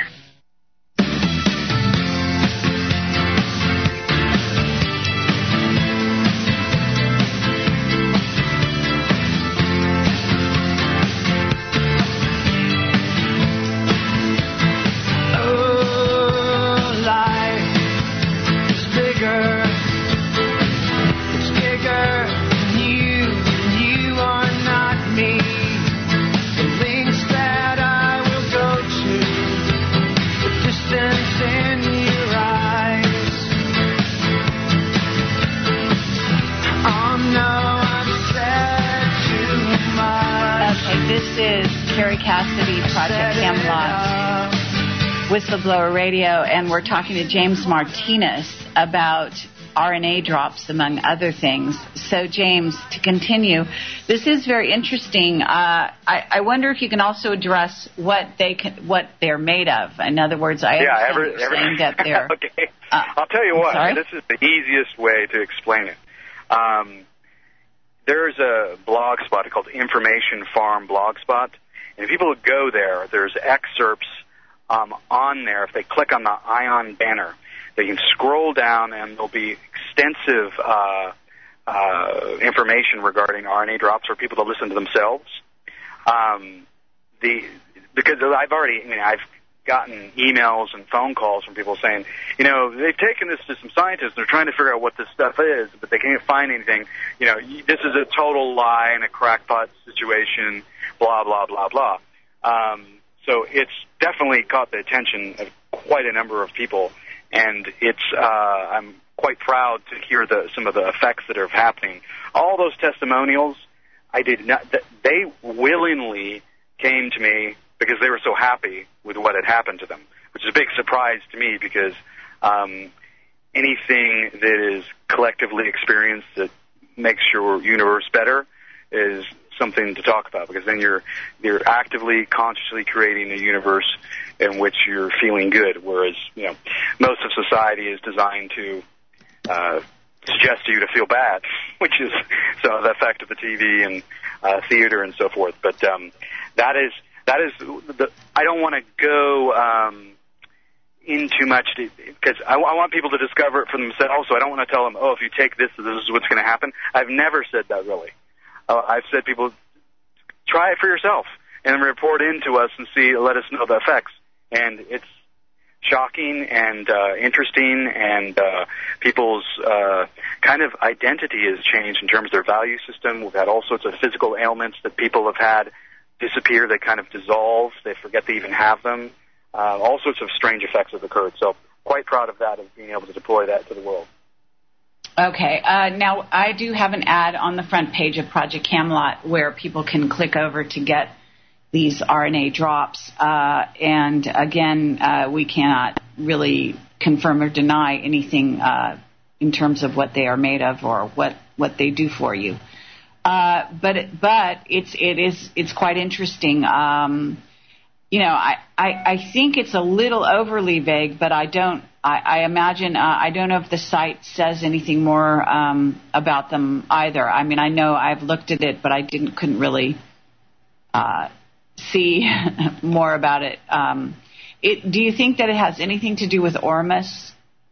Carrie Cassidy, Project Camelot, Whistleblower Radio, and we're talking to James Martinez about R N A drops, among other things. So, James, to continue, this is very interesting. Uh, I, I wonder if you can also address what they can, what they're made of. In other words, I yeah, understand every, you're every, saying that they're... okay. Uh, I'll tell you what, sorry? This is the easiest way to explain it. Um, there's a blog spot called Information Farm Blogspot. And if people go there, there's excerpts um, on there. If they click on the ION banner, they can scroll down and there'll be extensive uh, uh, information regarding R N A drops for people to listen to themselves. Um, the because I've already, I mean, I've gotten emails and phone calls from people saying, you know, they've taken this to some scientists. They're trying to figure out what this stuff is, but they can't find anything. You know, this is a total lie and a crackpot situation, blah, blah, blah, blah. Um, so it's definitely caught the attention of quite a number of people, and it's uh, I'm quite proud to hear the, some of the effects that are happening. All those testimonials, I did not. They willingly came to me because they were so happy with what had happened to them, which is a big surprise to me because um, anything that is collectively experienced that makes your universe better is something to talk about, because then you're you're actively, consciously creating a universe in which you're feeling good, whereas, you know, most of society is designed to uh, suggest to you to feel bad, which is so the effect of the T V and uh, theater and so forth. But um, that is that is the, I don't want to go um, in too much because I, I want people to discover it for themselves. So I don't want to tell them, oh, if you take this, this is what's going to happen. I've never said that really. Uh, I've said, people, try it for yourself and report into us and see, let us know the effects. And it's shocking and uh, interesting, and uh, people's uh, kind of identity has changed in terms of their value system. We've had all sorts of physical ailments that people have had disappear. They kind of dissolve. They forget they even have them. Uh, all sorts of strange effects have occurred. So quite proud of that, of being able to deploy that to the world. Okay. Uh, now, I do have an ad on the front page of Project Camelot where people can click over to get these R N A drops. Uh, and, again, uh, we cannot really confirm or deny anything uh, in terms of what they are made of or what, what they do for you. Uh, but but it's it is it's quite interesting. Um, you know, I, I, I think it's a little overly vague, but I don't. I, I imagine uh, I don't know if the site says anything more um, about them either. I mean, I know I've looked at it, but I didn't couldn't really uh, see more about it. Um, it. Do you think that it has anything to do with Ormus?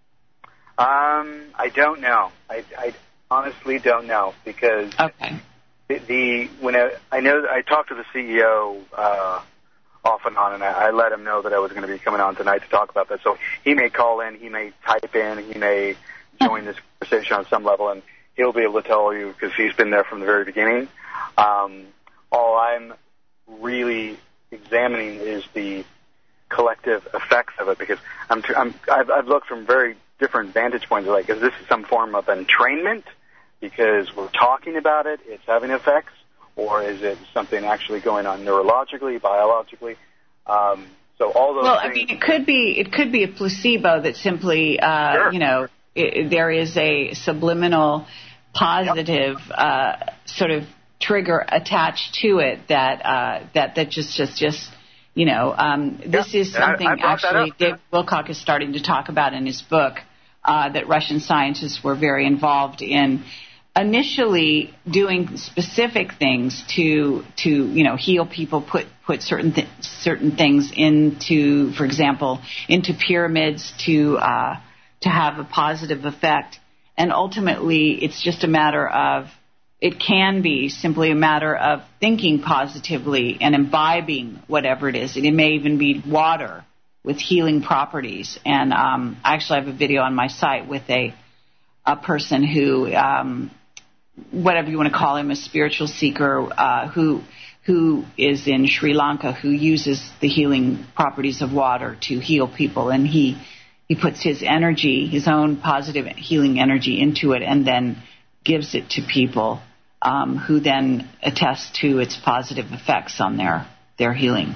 Um, I don't know. I, I honestly don't know because okay. the, the when I, I know I talked to the C E O. Uh, off and on, and I, I let him know that I was going to be coming on tonight to talk about that. So he may call in, he may type in, he may join this conversation on some level, and he'll be able to tell you because he's been there from the very beginning. Um, all I'm really examining is the collective effects of it, because I'm, I'm, I've, I've looked from very different vantage points. Like, is this some form of entrainment because we're talking about it, it's having effects? Or is it something actually going on neurologically, biologically? Um, so all those. Well, things. I mean, it could be it could be a placebo that simply, uh, sure. you know, it, there is a subliminal positive yep. uh, sort of trigger attached to it that uh, that that just just just you know, um, this yep. is something I, I actually David Wilcock is starting to talk about in his book uh, that Russian scientists were very involved in. Initially doing specific things to to you know heal people, put put certain th- certain things into, for example, into pyramids to uh, to have a positive effect, and ultimately it's just a matter of it can be simply a matter of thinking positively and imbibing whatever it is. It may even be water with healing properties, and um, I actually have a video on my site with a a person who. Um, whatever you want to call him, a spiritual seeker uh, who who is in Sri Lanka, who uses the healing properties of water to heal people, and he he puts his energy, his own positive healing energy into it, and then gives it to people um, who then attest to its positive effects on their their healing.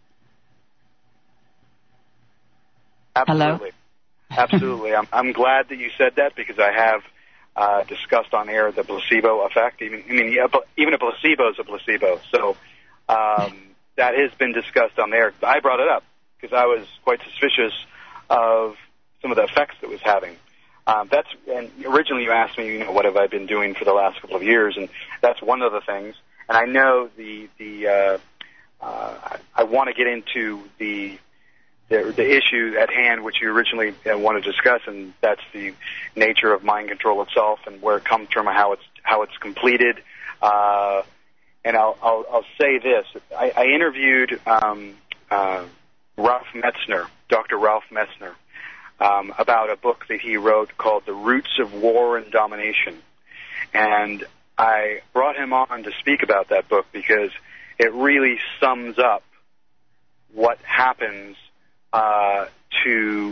Absolutely. Hello? Absolutely. I'm I'm glad that you said that, because I have Uh, discussed on air the placebo effect. Even I mean, even a placebo is a placebo. So um, that has been discussed on air. I brought it up because I was quite suspicious of some of the effects that it was having. Um, that's and originally you asked me, you know, what have I been doing for the last couple of years, and that's one of the things. And I know the the uh, uh, I want to get into the The, the issue at hand, which you originally uh, wanted to discuss, and that's the nature of mind control itself and where it comes from and how it's how it's completed. Uh, and I'll, I'll I'll say this: I, I interviewed um, uh, Ralph Metzner, Doctor Ralph Metzner, um, about a book that he wrote called The Roots of War and Domination. And I brought him on to speak about that book because it really sums up what happens uh, to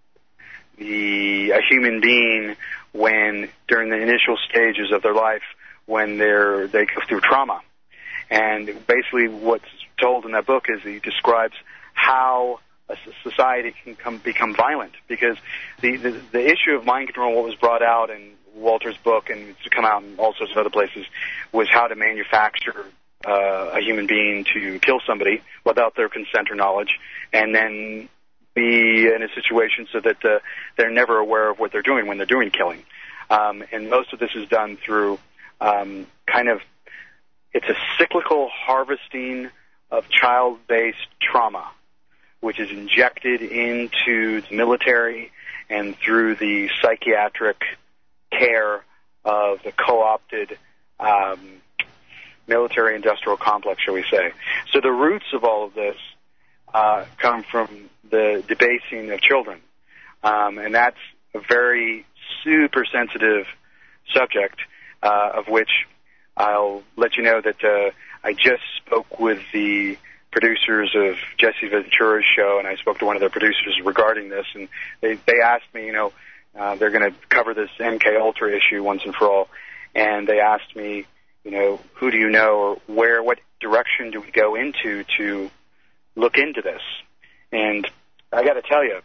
the a human being when, during the initial stages of their life, when they're they go through trauma. And basically what's told in that book is he describes how a society can come, become violent, because the, the the issue of mind control, what was brought out in Walter's book and to come out in all sorts of other places, was how to manufacture uh, a human being to kill somebody without their consent or knowledge, and then be in a situation so that uh, they're never aware of what they're doing when they're doing killing. Um, and most of this is done through um, kind of, it's a cyclical harvesting of child-based trauma, which is injected into the military and through the psychiatric care of the co-opted um, military-industrial complex, shall we say. So the roots of all of this uh, come from the debasing of children, um, and that's a very super sensitive subject, uh, of which I'll let you know that uh, I just spoke with the producers of Jesse Ventura's show, and I spoke to one of their producers regarding this, and they, they asked me, you know, uh, they're going to cover this M K Ultra issue once and for all, and they asked me, you know, who do you know, or where, what direction do we go into to look into this? And I got to tell you,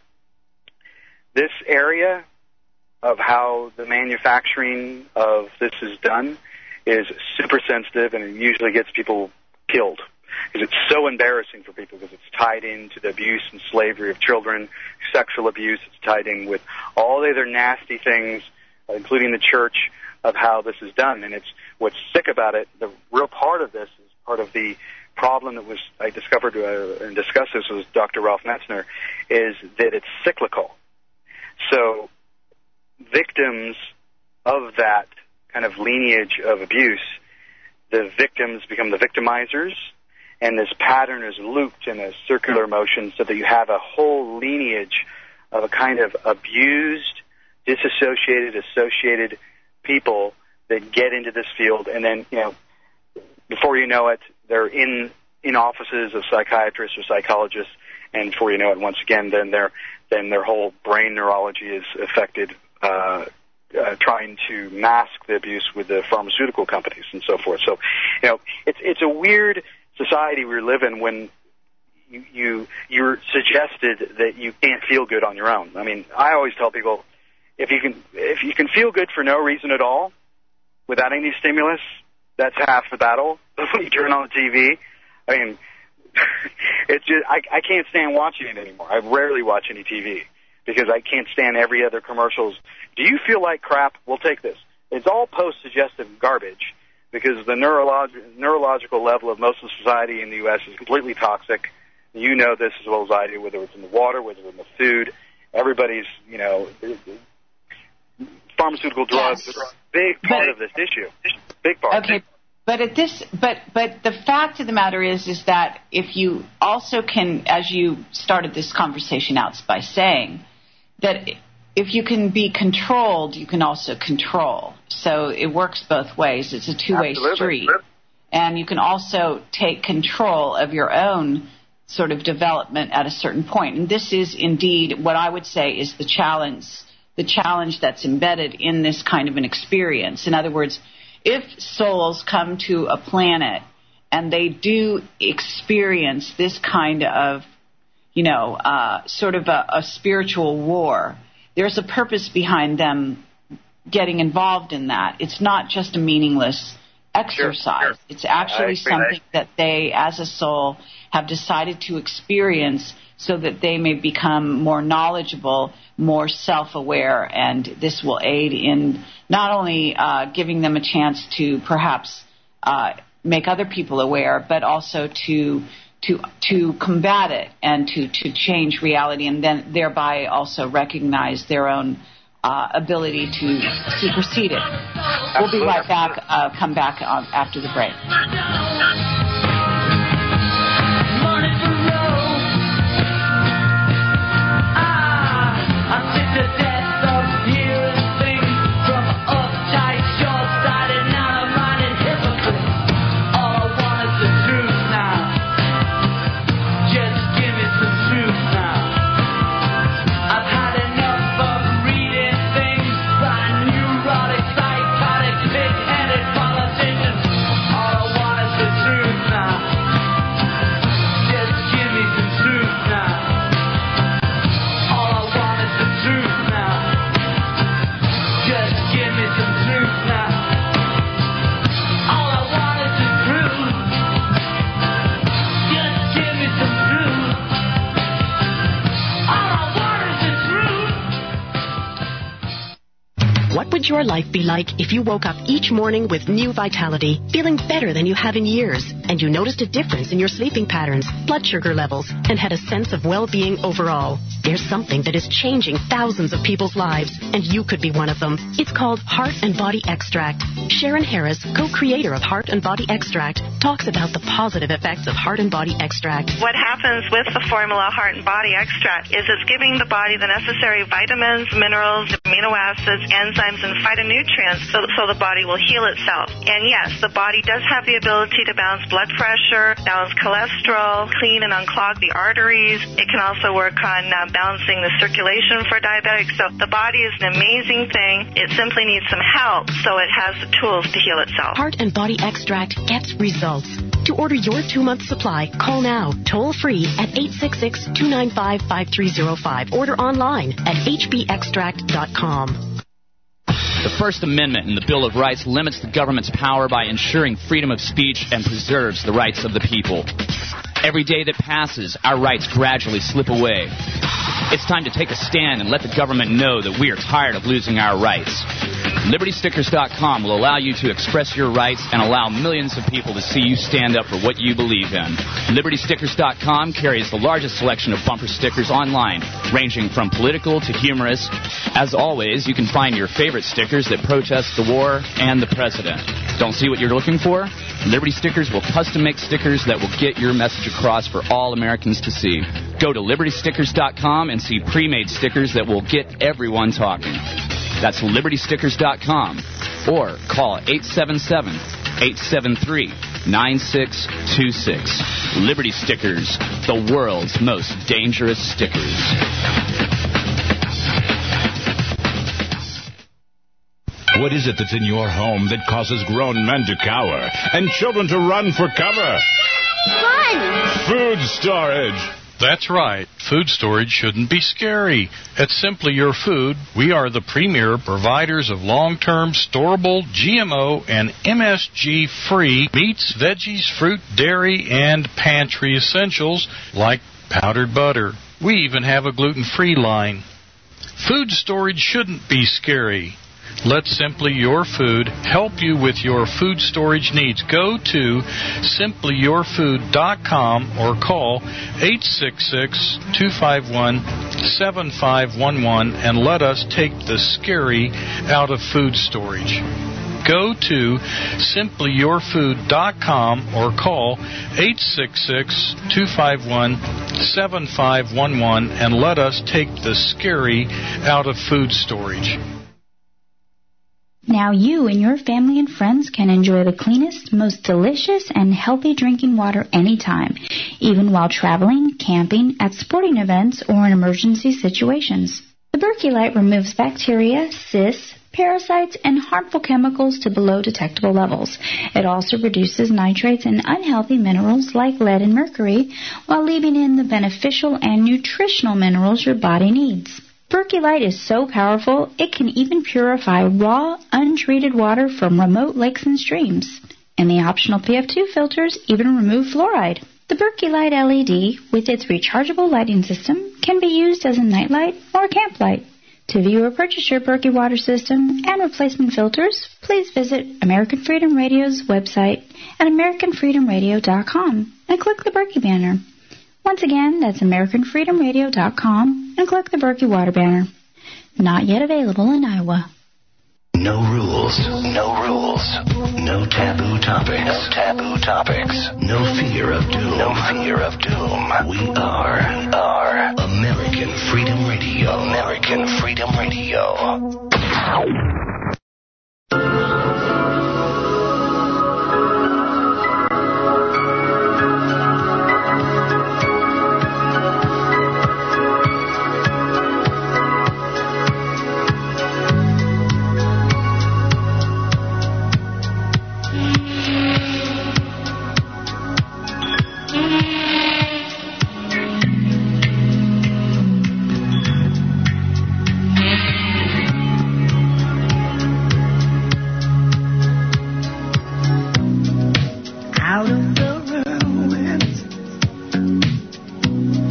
this area of how the manufacturing of this is done is super sensitive, and it usually gets people killed. Because it's so embarrassing for people, because it's tied into the abuse and slavery of children, sexual abuse. It's tied in with all the other nasty things, including the church, of how this is done. And it's what's sick about it, the real part of this is part of the problem that was I discovered uh, and discussed this with Doctor Ralph Metzner, is that it's cyclical. So victims of that kind of lineage of abuse, the victims become the victimizers, and this pattern is looped in a circular motion so that you have a whole lineage of a kind of abused, disassociated, associated people that get into this field, and then, you know, before you know it, they're in in offices of psychiatrists or psychologists, and before you know it, once again, then their then their whole brain neurology is affected, uh, uh, trying to mask the abuse with the pharmaceutical companies and so forth. So, you know, it's it's a weird society we live in when you, you you're suggested that you can't feel good on your own. I mean, I always tell people, if you can if you can feel good for no reason at all, without any stimulus, that's half the battle. When you turn on the T V, I mean, it's just I, I can't stand watching it anymore. I rarely watch any T V because I can't stand every other commercials. Do you feel like crap? We'll take this. It's all post-suggestive garbage because the neurolog- neurological level of most of society in the U S is completely toxic. You know this as well as I do, whether it's in the water, whether it's in the food. Everybody's, you know, pharmaceutical drugs yes. are a big part but, of this issue. Big part. Okay. But at this, but but the fact of the matter is, is that if you also can, as you started this conversation out by saying, that if you can be controlled, you can also control. So it works both ways. It's a two-way Absolutely. street, and you can also take control of your own sort of development at a certain point. And this is indeed what I would say is the challenge, the challenge that's embedded in this kind of an experience. In other words, if souls come to a planet and they do experience this kind of, you know, uh, sort of a, a spiritual war, there's a purpose behind them getting involved in that. It's not just a meaningless exercise. Sure, sure. It's actually something that they, as a soul, have decided to experience so that they may become more knowledgeable, more self-aware, and this will aid in not only uh, giving them a chance to perhaps uh, make other people aware, but also to to to combat it and to, to change reality, and then thereby also recognize their own uh, ability to supersede it. We'll be right back. Uh, come back on, after the break. would your life be like if you woke up each morning with new vitality, feeling better than you have in years, and you noticed a difference in your sleeping patterns, blood sugar levels, and had a sense of well-being overall? There's something that is changing thousands of people's lives, and you could be one of them. It's called Heart and Body Extract. Sharon Harris, co-creator of Heart and Body Extract, talks about the positive effects of Heart and Body Extract. What happens with the formula Heart and Body Extract is it's giving the body the necessary vitamins, minerals, amino acids, enzymes, and phytonutrients so, so the body will heal itself. And yes, the body does have the ability to balance blood pressure, balance cholesterol, clean and unclog the arteries. It can also work on uh, balancing the circulation for diabetics. So the body is an amazing thing. It simply needs some help so it has the tools to heal itself. Heart and Body Extract gets results. To order your two-month supply, call now, toll-free at eight six six, two nine five, five three zero five. Order online at h b extract dot com. The First Amendment in the Bill of Rights limits the government's power by ensuring freedom of speech and preserves the rights of the people. Every day that passes, our rights gradually slip away. It's time to take a stand and let the government know that we are tired of losing our rights. Liberty Stickers dot com will allow you to express your rights and allow millions of people to see you stand up for what you believe in. Liberty Stickers dot com carries the largest selection of bumper stickers online, ranging from political to humorous. As always, you can find your favorite stickers that protest the war and the president. Don't see what you're looking for? Liberty Stickers will custom make stickers that will get your message across for all Americans to see. Go to Liberty Stickers dot com and see pre-made stickers that will get everyone talking. That's Liberty Stickers dot com or call eight seven seven, eight seven three, nine six two six. Liberty Stickers, the world's most dangerous stickers. What is it that's in your home that causes grown men to cower and children to run for cover? Fun! Food storage. That's right. Food storage shouldn't be scary. At Simply Your Food, we are the premier providers of long-term, storable, G M O, and M S G-free meats, veggies, fruit, dairy, and pantry essentials like powdered butter. We even have a gluten-free line. Food storage shouldn't be scary. Let Simply Your Food help you with your food storage needs. Go to simply your food dot com or call eight six six, two five one, seven five one one and let us take the scary out of food storage. Go to simply your food dot com or call eight six six, two five one, seven five one one and let us take the scary out of food storage. Now you and your family and friends can enjoy the cleanest, most delicious, and healthy drinking water anytime, even while traveling, camping, at sporting events, or in emergency situations. The Berkey Light removes bacteria, cysts, parasites, and harmful chemicals to below detectable levels. It also reduces nitrates and unhealthy minerals like lead and mercury, while leaving in the beneficial and nutritional minerals your body needs. Berkey Light is so powerful, it can even purify raw, untreated water from remote lakes and streams. And the optional P F two filters even remove fluoride. The Berkey Light L E D, with its rechargeable lighting system, can be used as a nightlight or camp light. To view or purchase your Berkey water system and replacement filters, please visit American Freedom Radio's website at american freedom radio dot com and click the Berkey banner. Once again, that's american freedom radio dot com and click the Berkey water banner. Not yet available in Iowa. No rules. No rules. No taboo topics. No taboo topics. No fear of doom. No fear of doom. We are, we are American Freedom Radio. American Freedom Radio.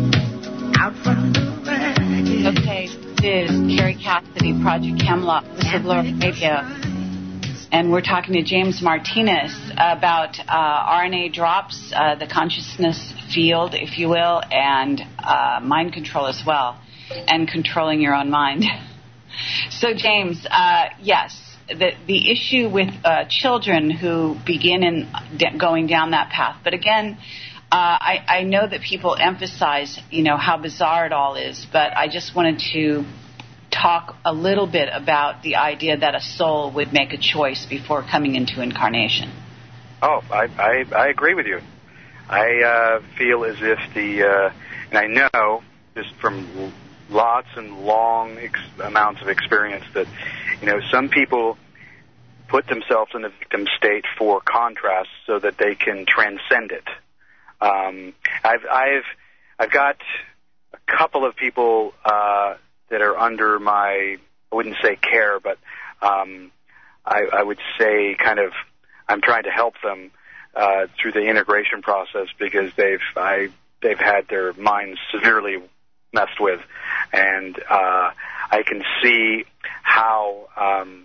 Project Camelot. The Whistleblower Radio. And we're talking to James Martinez about uh, R N A drops, uh, the consciousness field, if you will, and uh, mind control as well, and controlling your own mind. So, James, uh, yes, the the issue with uh, children who begin in d- going down that path. But again, uh, I, I know that people emphasize, you know, how bizarre it all is. But I just wanted to talk a little bit about the idea that a soul would make a choice before coming into incarnation. Oh, I I, I agree with you. I uh, feel as if the uh, and I know just from lots and long ex- amounts of experience that, you know, some people put themselves in the victim state for contrast so that they can transcend it. Um, I've I've I've got a couple of people uh, that are under my, I wouldn't say care, but um, I, I would say kind of I'm trying to help them uh, through the integration process because they've I they've had their minds severely messed with, and uh, I can see how um,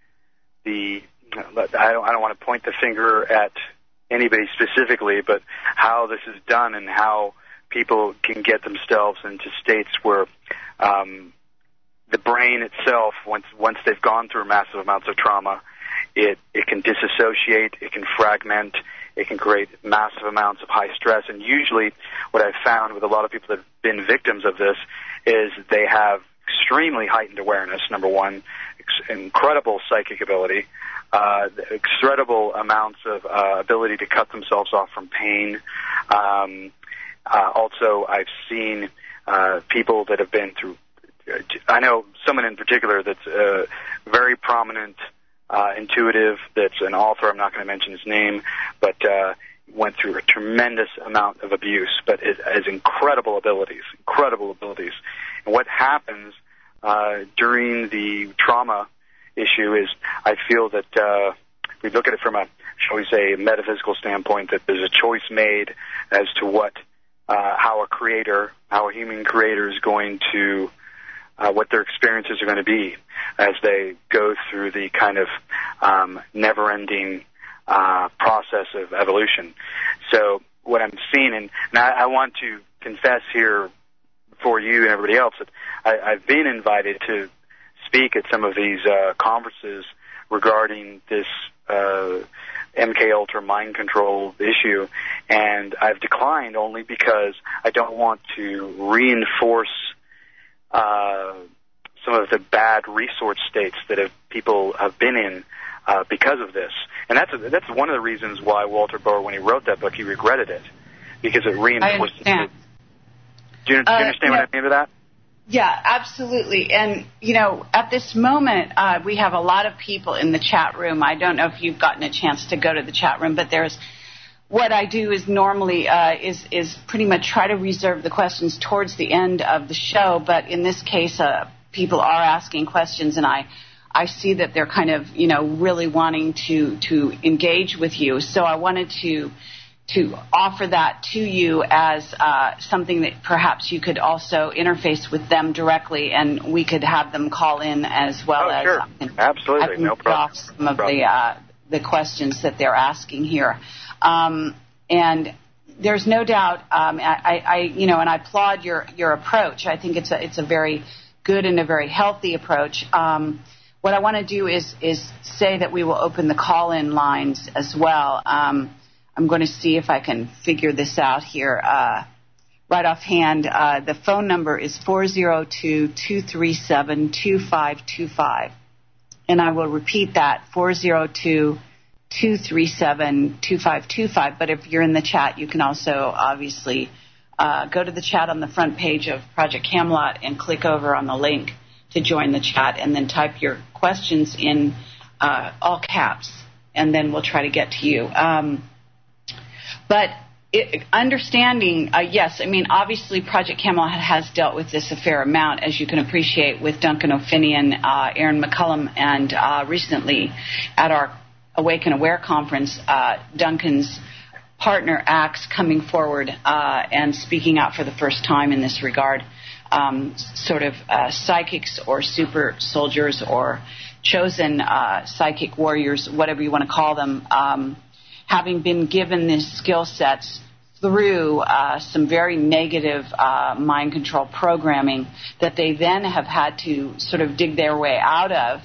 the I don't I don't want to point the finger at anybody specifically, but how this is done and how people can get themselves into states where um, the brain itself, once once they've gone through massive amounts of trauma, it it can disassociate, it can fragment, it can create massive amounts of high stress. And usually what I've found with a lot of people that have been victims of this is they have extremely heightened awareness, number one, ex- incredible psychic ability, uh, incredible amounts of uh, ability to cut themselves off from pain. Um, uh, also, I've seen uh, people that have been through, I know someone in particular that's uh, very prominent Uh, intuitive, that's an author, I'm not going to mention his name, but uh, went through a tremendous amount of abuse, but it has incredible abilities, incredible abilities. And what happens uh, during the trauma issue is I feel that uh, we look at it from a, shall we say, metaphysical standpoint, that there's a choice made as to what, uh, how a creator, how a human creator is going to Uh, what their experiences are going to be as they go through the kind of um, never-ending uh, process of evolution. So what I'm seeing, and, and I, I want to confess here for you and everybody else, that I, I've been invited to speak at some of these uh, conferences regarding this uh, M K Ultra mind control issue, and I've declined only because I don't want to reinforce Uh, some of the bad resource states that have, people have been in uh, because of this. And that's a, that's one of the reasons why Walter Bohr, when he wrote that book, he regretted it, because it reinforced I it. Do you, do you understand uh, yeah. what I mean by that? Yeah, absolutely. And, you know, at this moment, uh, we have a lot of people in the chat room. I don't know if you've gotten a chance to go to the chat room, but there's what I do is normally uh, is is pretty much try to reserve the questions towards the end of the show. But in this case, uh, people are asking questions, and I I see that they're kind of, you know, really wanting to to engage with you. So I wanted to to offer that to you as uh, something that perhaps you could also interface with them directly, and we could have them call in as well. Oh, as sure. I can, Absolutely, I can no problem. off some no of problem. the uh, the questions that they're asking here. Um, and there's no doubt, um, I, I, you know, and I applaud your, your approach. I think it's a, it's a very good and a very healthy approach. Um, what I want to do is, is say that we will open the call-in lines as well. Um, I'm going to see if I can figure this out here. Uh, right offhand, uh, the phone number is four oh two, two three seven, two five two five. And I will repeat that, four oh two, two three seven, two five two five. But if you're in the chat, you can also obviously uh, go to the chat on the front page of Project Camelot and click over on the link to join the chat, and then type your questions in uh, all caps, and then we'll try to get to you. Um, but it, understanding, uh, yes, I mean, obviously Project Camelot has dealt with this a fair amount, as you can appreciate, with Duncan O'Finian, uh, Aaron McCullum, and uh, recently at our Awaken Aware conference, uh, Duncan's partner, Axe, coming forward uh, and speaking out for the first time in this regard. Um, sort of uh, psychics or super soldiers or chosen uh, psychic warriors, whatever you want to call them, um, having been given these skill sets through uh, some very negative uh, mind control programming that they then have had to sort of dig their way out of.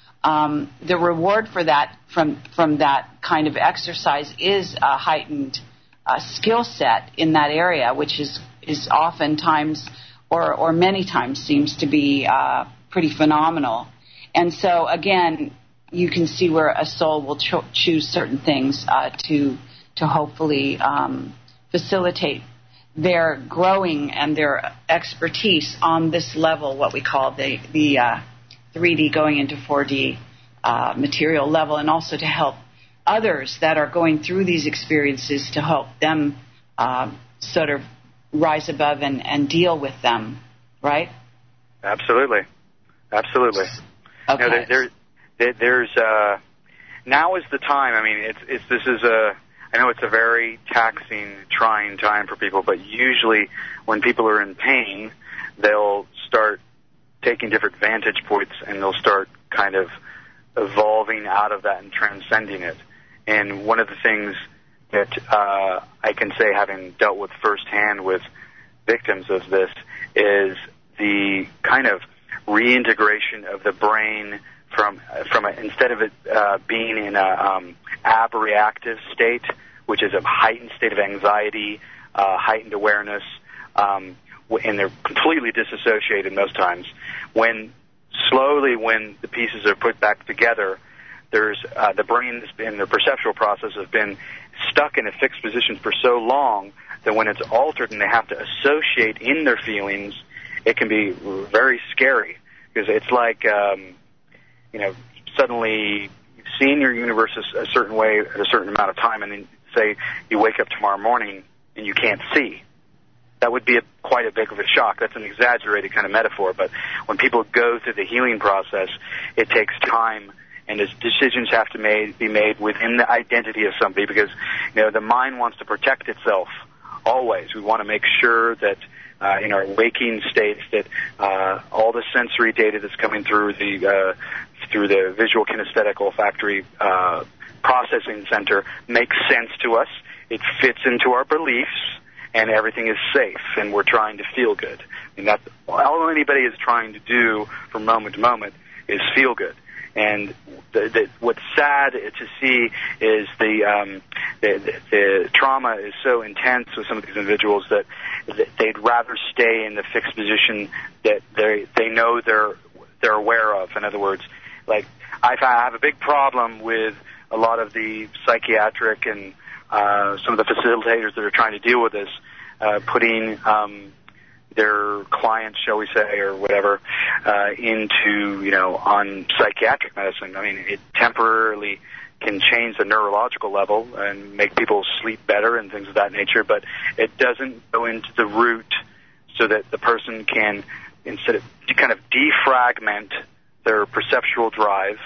Um, the reward for that from from that kind of exercise is a heightened uh, skill set in that area, which is is oftentimes or or many times seems to be uh, pretty phenomenal. And so again, you can see where a soul will cho- choose certain things uh, to to hopefully um, facilitate their growing and their expertise on this level, what we call the the uh, three D going into four D uh, material level, and also to help others that are going through these experiences to help them uh, sort of rise above and, and deal with them, right? Absolutely, absolutely. Okay. You know, there, there, there's uh, now is the time. I mean, it's it's this is a. I know it's a very taxing, trying time for people, but usually when people are in pain, they'll start taking different vantage points and they'll start kind of evolving out of that and transcending it. And one of the things that uh, I can say, having dealt with firsthand with victims of this, is the kind of reintegration of the brain from from a, instead of it uh, being in a um, abreactive state, which is a heightened state of anxiety, uh, heightened awareness, um, and they're completely disassociated most times. When slowly, when the pieces are put back together, there's uh, the brain and the perceptual process have been stuck in a fixed position for so long that when it's altered and they have to associate in their feelings, it can be very scary, because it's like um, you know, suddenly you've seen your universe a, a certain way at a certain amount of time, and then say you wake up tomorrow morning and you can't see. That would be a, quite a big of a shock. That's an exaggerated kind of metaphor, but when people go through the healing process, it takes time, and as decisions have to made, be made within the identity of somebody, because you know the mind wants to protect itself always. We want to make sure that uh, in our waking states that uh, all the sensory data that's coming through the uh, through the visual, kinesthetic, olfactory uh, processing center makes sense to us. It fits into our beliefs, and everything is safe, and we're trying to feel good. And that's all anybody is trying to do from moment to moment is feel good. And the, the, what's sad to see is the, um, the, the the trauma is so intense with some of these individuals that, that they'd rather stay in the fixed position that they they know they're they're aware of. In other words, like I have a big problem with a lot of the psychiatric and uh, some of the facilitators that are trying to deal with this, uh, putting um, their clients, shall we say, or whatever, uh, into, you know, on psychiatric medicine. I mean, it temporarily can change the neurological level and make people sleep better and things of that nature, but it doesn't go into the root so that the person can, instead of kind of defragment their perceptual drive,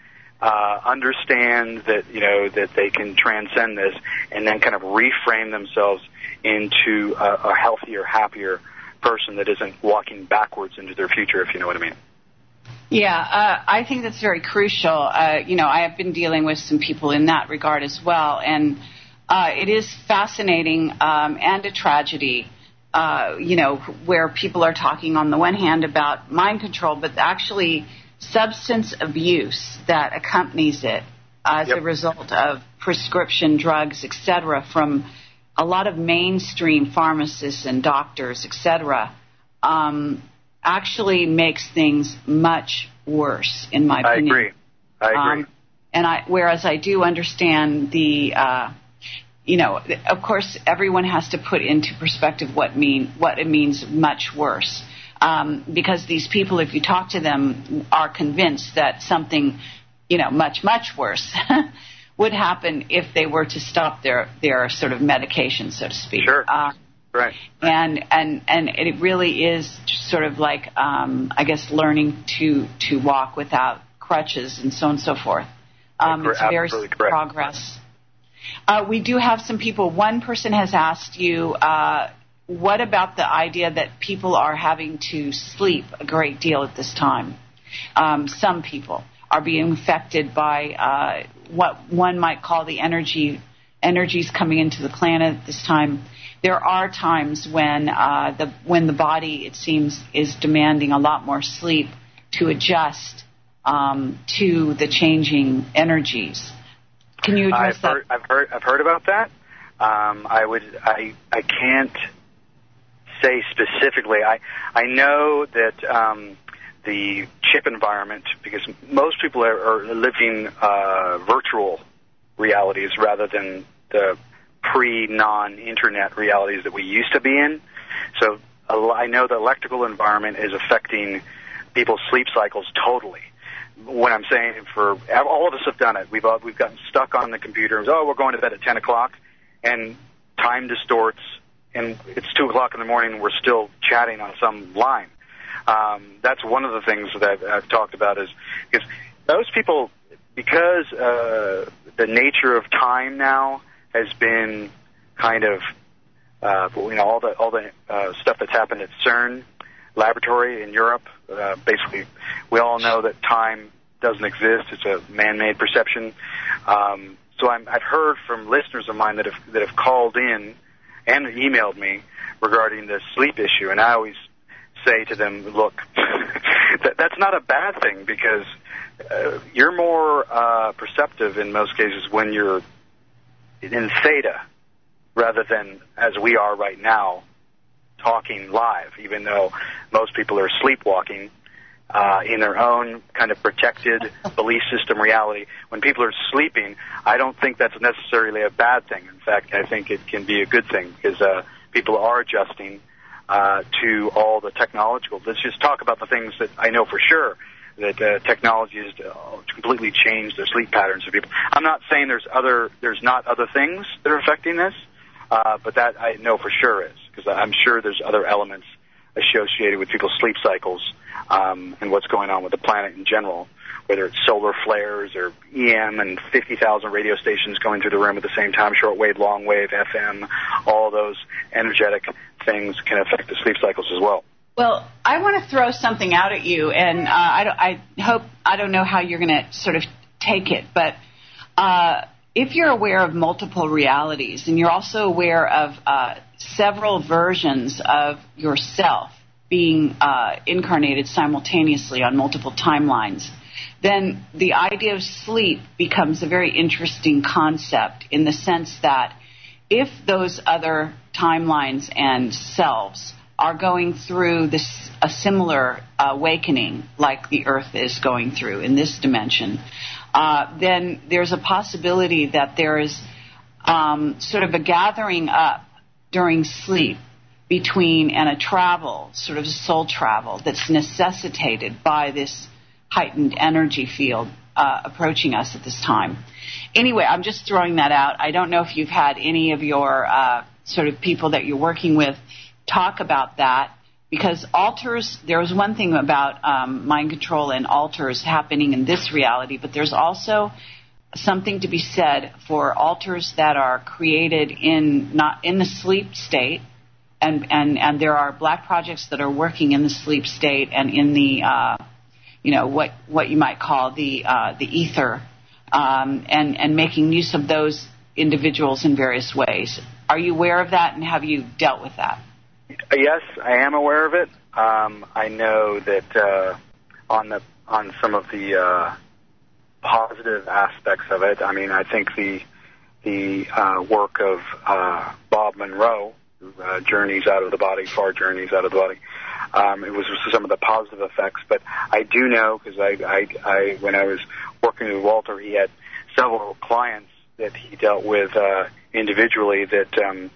uh, understand that, you know, that they can transcend this and then kind of reframe themselves into a, a healthier, happier person that isn't walking backwards into their future, if you know what I mean. Yeah, uh, I think that's very crucial. Uh, you know, I have been dealing with some people in that regard as well, and uh, it is fascinating um, and a tragedy, uh, you know, where people are talking on the one hand about mind control, but actually substance abuse that accompanies it as yep. a result of prescription drugs, et cetera, from a lot of mainstream pharmacists and doctors, et cetera, um, actually makes things much worse, in my opinion. I agree. I agree. Um, and I, whereas I do understand the, uh, you know, of course, everyone has to put into perspective what mean what it means much worse, um, because these people, if you talk to them, are convinced that something, you know, much much worse would happen if they were to stop their, their sort of medication, so to speak. Sure. Uh, right. And, and, and it really is just sort of like, um, I guess, learning to, to walk without crutches and so on and so forth. Um, it's very slow progress. Uh, we do have some people. One person has asked you, uh, what about the idea that people are having to sleep a great deal at this time? Um, some people. are being affected by uh, what one might call the energy energies coming into the planet at this time. There are times when uh, the when the body, it seems, is demanding a lot more sleep to adjust um, to the changing energies. Can you address I've that? Heard, I've heard I've heard about that. Um, I would I I can't say specifically. I I know that um, the chip environment, because most people are, are living uh, virtual realities rather than the pre-non-internet realities that we used to be in. So uh, I know the electrical environment is affecting people's sleep cycles totally. When I'm saying, for all of us have done it, we've all, we've gotten stuck on the computer. Oh, we're going to bed at ten o'clock, and time distorts, and it's two o'clock in the morning, and we're still chatting on some line. Um, that's one of the things that I've, I've talked about is because those people, because uh, the nature of time now has been kind of, uh, you know, all the all the uh, stuff that's happened at CERN laboratory in Europe. Uh, basically, we all know that time doesn't exist; it's a man-made perception. Um, so I'm, I've heard from listeners of mine that have that have called in and emailed me regarding the sleep issue, and I always say to them, "Look, that, that's not a bad thing because uh, you're more uh, perceptive in most cases when you're in theta rather than as we are right now talking live, even though most people are sleepwalking uh, in their own kind of protected belief system reality. When people are sleeping, I don't think that's necessarily a bad thing. In fact, I think it can be a good thing because uh, people are adjusting uh, to all the technological. Let's just talk about the things that I know for sure, that uh, technology has uh, completely changed the sleep patterns of people. I'm not saying there's other, there's not other things that are affecting this, uh, but that I know for sure is, because I'm sure there's other elements associated with people's sleep cycles um, and what's going on with the planet in general, whether it's solar flares or E M and fifty thousand radio stations going through the room at the same time, shortwave, longwave, F M, all those energetic things can affect the sleep cycles as well. Well, I want to throw something out at you, and uh, I, don't, I hope, I don't know how you're going to sort of take it, but uh, if you're aware of multiple realities, and you're also aware of uh, several versions of yourself being uh, incarnated simultaneously on multiple timelines, then the idea of sleep becomes a very interesting concept in the sense that if those other timelines and selves are going through this a similar awakening like the Earth is going through in this dimension, uh, then there's a possibility that there is um, sort of a gathering up during sleep between and a travel, sort of a soul travel that's necessitated by this heightened energy field uh, approaching us at this time. Anyway, I'm just throwing that out. I don't know if you've had any of your uh, sort of people that you're working with talk about that, because alters, there's one thing about um, mind control and alters happening in this reality, but there's also something to be said for alters that are created in not in the sleep state, and, and, and there are black projects that are working in the sleep state and in the uh, you know what what you might call the uh, the ether, um, and and making use of those individuals in various ways. Are you aware of that, and have you dealt with that? Yes, I am aware of it. Um, I know that uh, on the on some of the uh, positive aspects of it. I mean, I think the the uh, work of uh, Bob Monroe, uh, Journeys Out of the Body, Far Journeys Out of the Body. Um, it was some of the positive effects, but I do know because I, I, I when I was working with Walter, he had several clients that he dealt with uh, individually that um,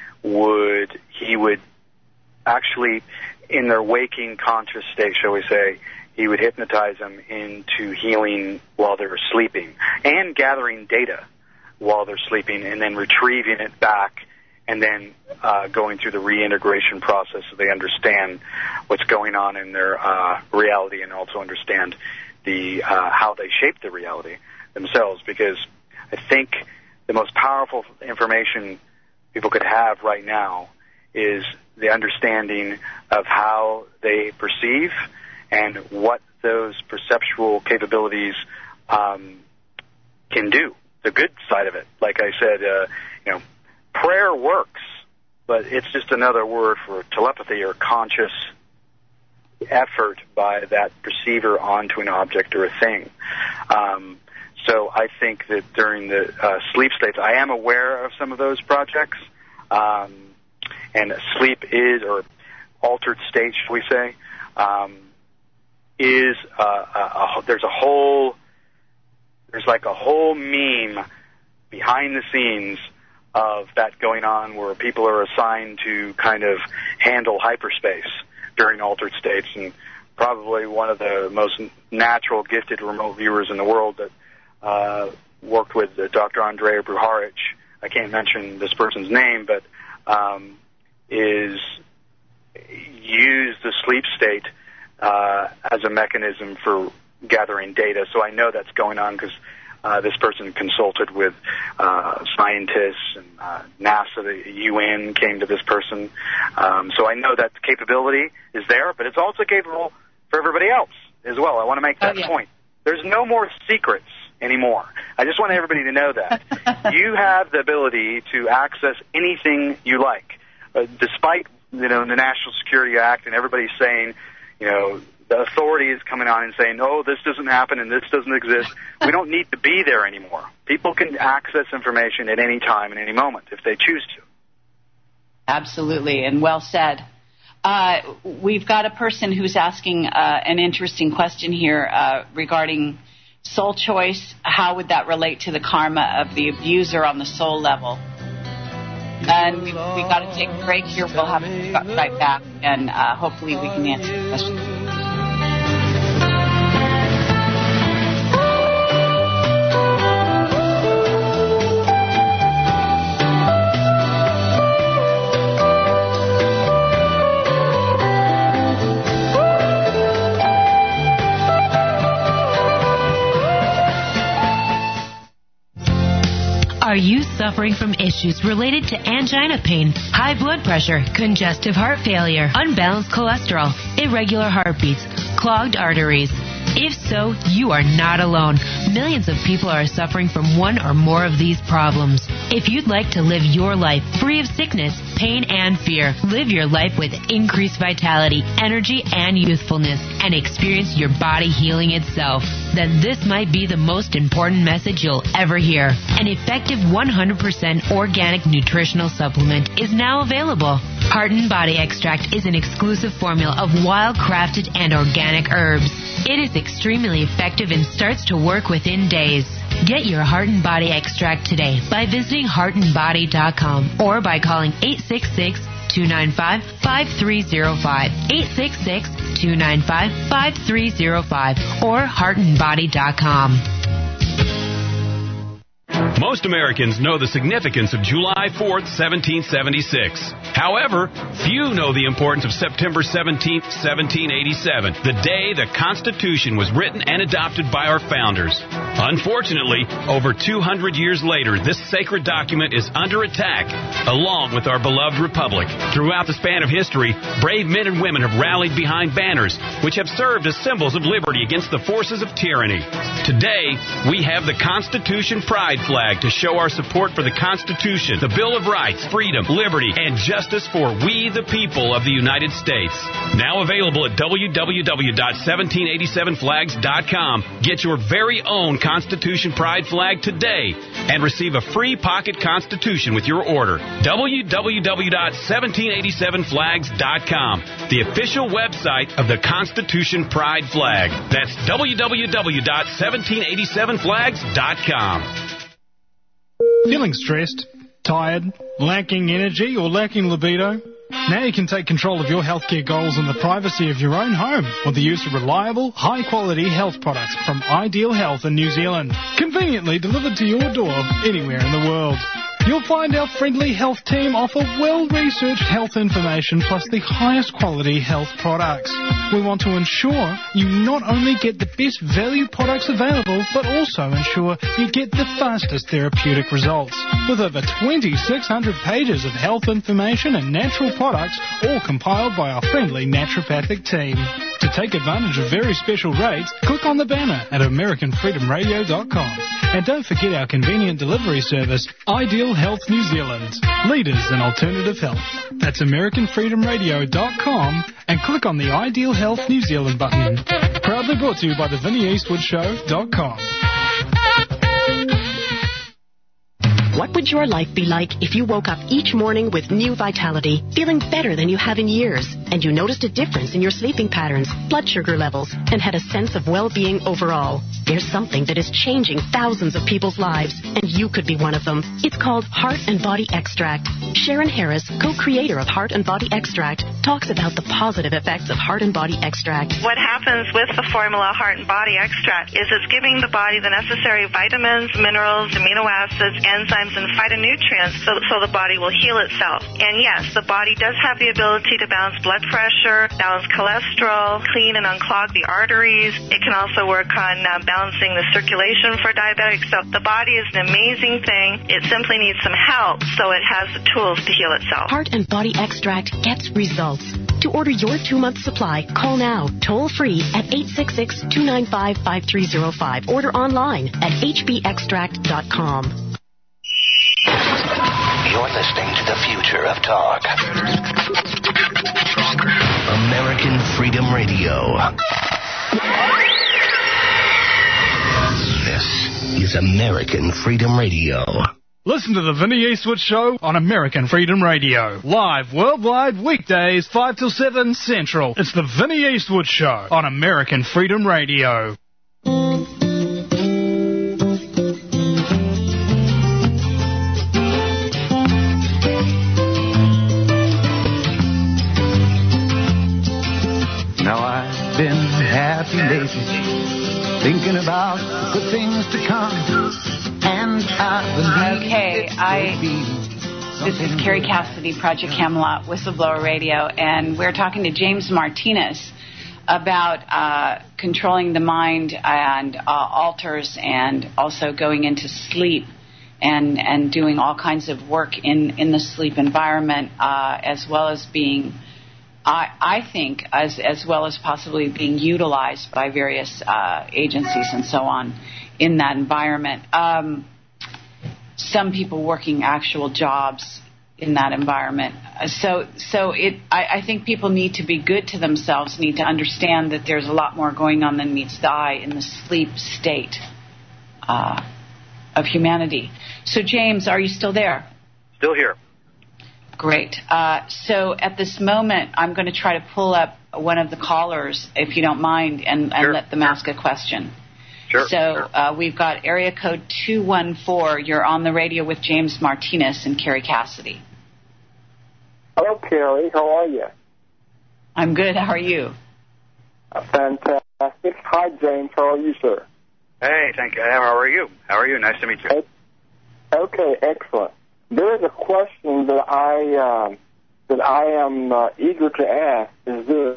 would he would. Actually, in their waking conscious state, shall we say, he would hypnotize them into healing while they were sleeping and gathering data while they're sleeping and then retrieving it back and then uh, going through the reintegration process so they understand what's going on in their uh, reality and also understand the uh, how they shape the reality themselves. Because I think the most powerful information people could have right now is the understanding of how they perceive and what those perceptual capabilities um, can do, the good side of it. Like I said, uh, you know, prayer works, but it's just another word for telepathy or conscious effort by that perceiver onto an object or a thing. Um, so I think that during the uh, sleep states, I am aware of some of those projects. Um, and sleep is, or altered state, shall we say, um, is, uh, a, a, there's a whole, there's like a whole meme behind the scenes of that going on where people are assigned to kind of handle hyperspace during altered states, and probably one of the most natural, gifted remote viewers in the world that uh, worked with uh, Doctor Andrea Bruharic, I can't mention this person's name, but um, is used the sleep state uh, as a mechanism for gathering data. So I know that's going on because uh, this person consulted with uh, scientists, and uh, NASA, the U N came to this person. Um, so I know that capability is there, but it's also capable for everybody else as well. I want to make that oh, yeah. point. There's no more secrets anymore. I just want everybody to know that. You have the ability to access anything you like. Uh, despite, you know, the National Security Act and everybody saying, you know, the authority is coming on and saying, oh, this doesn't happen and this doesn't exist. We don't need to be there anymore. People can access information at any time and any moment if they choose to. Absolutely, and well said. Uh, we've got a person who's asking uh, an interesting question here uh, regarding soul choice. How would that relate to the karma of the abuser on the soul level? And we've, we've got to take a break here. We'll have to be right back, and uh, hopefully we can answer the question. Are you suffering from issues related to angina pain, high blood pressure, congestive heart failure, unbalanced cholesterol, irregular heartbeats, clogged arteries? If so, you are not alone. Millions of people are suffering from one or more of these problems. If you'd like to live your life free of sickness, pain, and fear, live your life with increased vitality, energy, and youthfulness, and experience your body healing itself, then this might be the most important message you'll ever hear. An effective one hundred percent organic nutritional supplement is now available. Heart and Body Extract is an exclusive formula of wild-crafted and organic herbs. It is extremely effective and starts to work within days. Get your Heart and Body Extract today by visiting heart and body dot com or by calling eight six six, two nine five, five three zero five, eight six six, two nine five, five three zero five, or heart and body dot com. Most Americans know the significance of July fourth, seventeen seventy-six. However, few know the importance of September seventeenth, seventeen eighty-seven, the day the Constitution was written and adopted by our founders. Unfortunately, over two hundred years later, this sacred document is under attack, along with our beloved republic. Throughout the span of history, brave men and women have rallied behind banners, which have served as symbols of liberty against the forces of tyranny. Today, we have the Constitution Pride flag to show our support for the Constitution, the Bill of Rights, freedom, liberty, and justice for we the people of the United States. Now available at w w w dot seventeen eighty-seven flags dot com. Get your very own Constitution Pride flag today and receive a free pocket Constitution with your order. w w w dot seventeen eighty-seven flags dot com, the official website of the Constitution Pride flag. That's w w w dot seventeen eighty-seven flags dot com. Feeling stressed, tired, lacking energy, or lacking libido? Now you can take control of your healthcare goals in the privacy of your own home with the use of reliable, high-quality health products from Ideal Health in New Zealand, conveniently delivered to your door anywhere in the world. You'll find our friendly health team offer well-researched health information plus the highest quality health products. We want to ensure you not only get the best value products available, but also ensure you get the fastest therapeutic results. With over twenty-six hundred pages of health information and natural products, all compiled by our friendly naturopathic team. To take advantage of very special rates, click on the banner at American Freedom Radio dot com. And don't forget our convenient delivery service, Ideal Health New Zealand, leaders in alternative health. That's American Freedom Radio dot com and click on the Ideal Health New Zealand button. Proudly brought to you by the Vinnie Eastwood Show dot com. What would your life be like if you woke up each morning with new vitality, feeling better than you have in years, and you noticed a difference in your sleeping patterns, blood sugar levels, and had a sense of well-being overall? There's something that is changing thousands of people's lives, and you could be one of them. It's called Heart and Body Extract. Sharon Harris, co-creator of Heart and Body Extract, talks about the positive effects of Heart and Body Extract. What happens with the formula Heart and Body Extract is it's giving the body the necessary vitamins, minerals, amino acids, enzymes, and phytonutrients so, so the body will heal itself. And yes, the body does have the ability to balance blood pressure, balance cholesterol, clean and unclog the arteries. It can also work on uh, balancing the circulation for diabetics. So the body is an amazing thing. It simply needs some help so it has the tools to heal itself. Heart and Body Extract gets results. To order your two-month supply, call now, toll-free at eight six six, two nine five, five three zero five. Order online at h b extract dot com. You're listening to the future of talk. American Freedom Radio. This is American Freedom Radio. Listen to the Vinnie Eastwood Show on American Freedom Radio. Live worldwide weekdays, five till seven Central. It's the Vinnie Eastwood Show on American Freedom Radio. Now I've been happy lately, thinking about the good things to come. And I okay, I. This is Carrie Cassidy, Project Camelot, Whistleblower Radio, and we're talking to James Martinez about uh, controlling the mind and uh, altars, and also going into sleep and and doing all kinds of work in in the sleep environment, uh, as well as being. I, I think, as as well as possibly being utilized by various uh, agencies and so on in that environment. Um, some people working actual jobs in that environment. Uh, so so it. I, I think people need to be good to themselves, need to understand that there's a lot more going on than meets the eye in the sleep state uh, of humanity. So, James, are you still there? Still here. Great. Uh, so at this moment, I'm going to try to pull up one of the callers, if you don't mind, and, and sure. let them ask a question. Sure. So uh, we've got area code two one four. You're on the radio with James Martinez and Carrie Cassidy. Hello, Carrie. How are you? I'm good. How are you? Uh, fantastic. Hi, James. How are you, sir? Hey, thank you. How are you? How are you? Nice to meet you. Okay, excellent. There is a question that I um, that I am uh, eager to ask. Is this: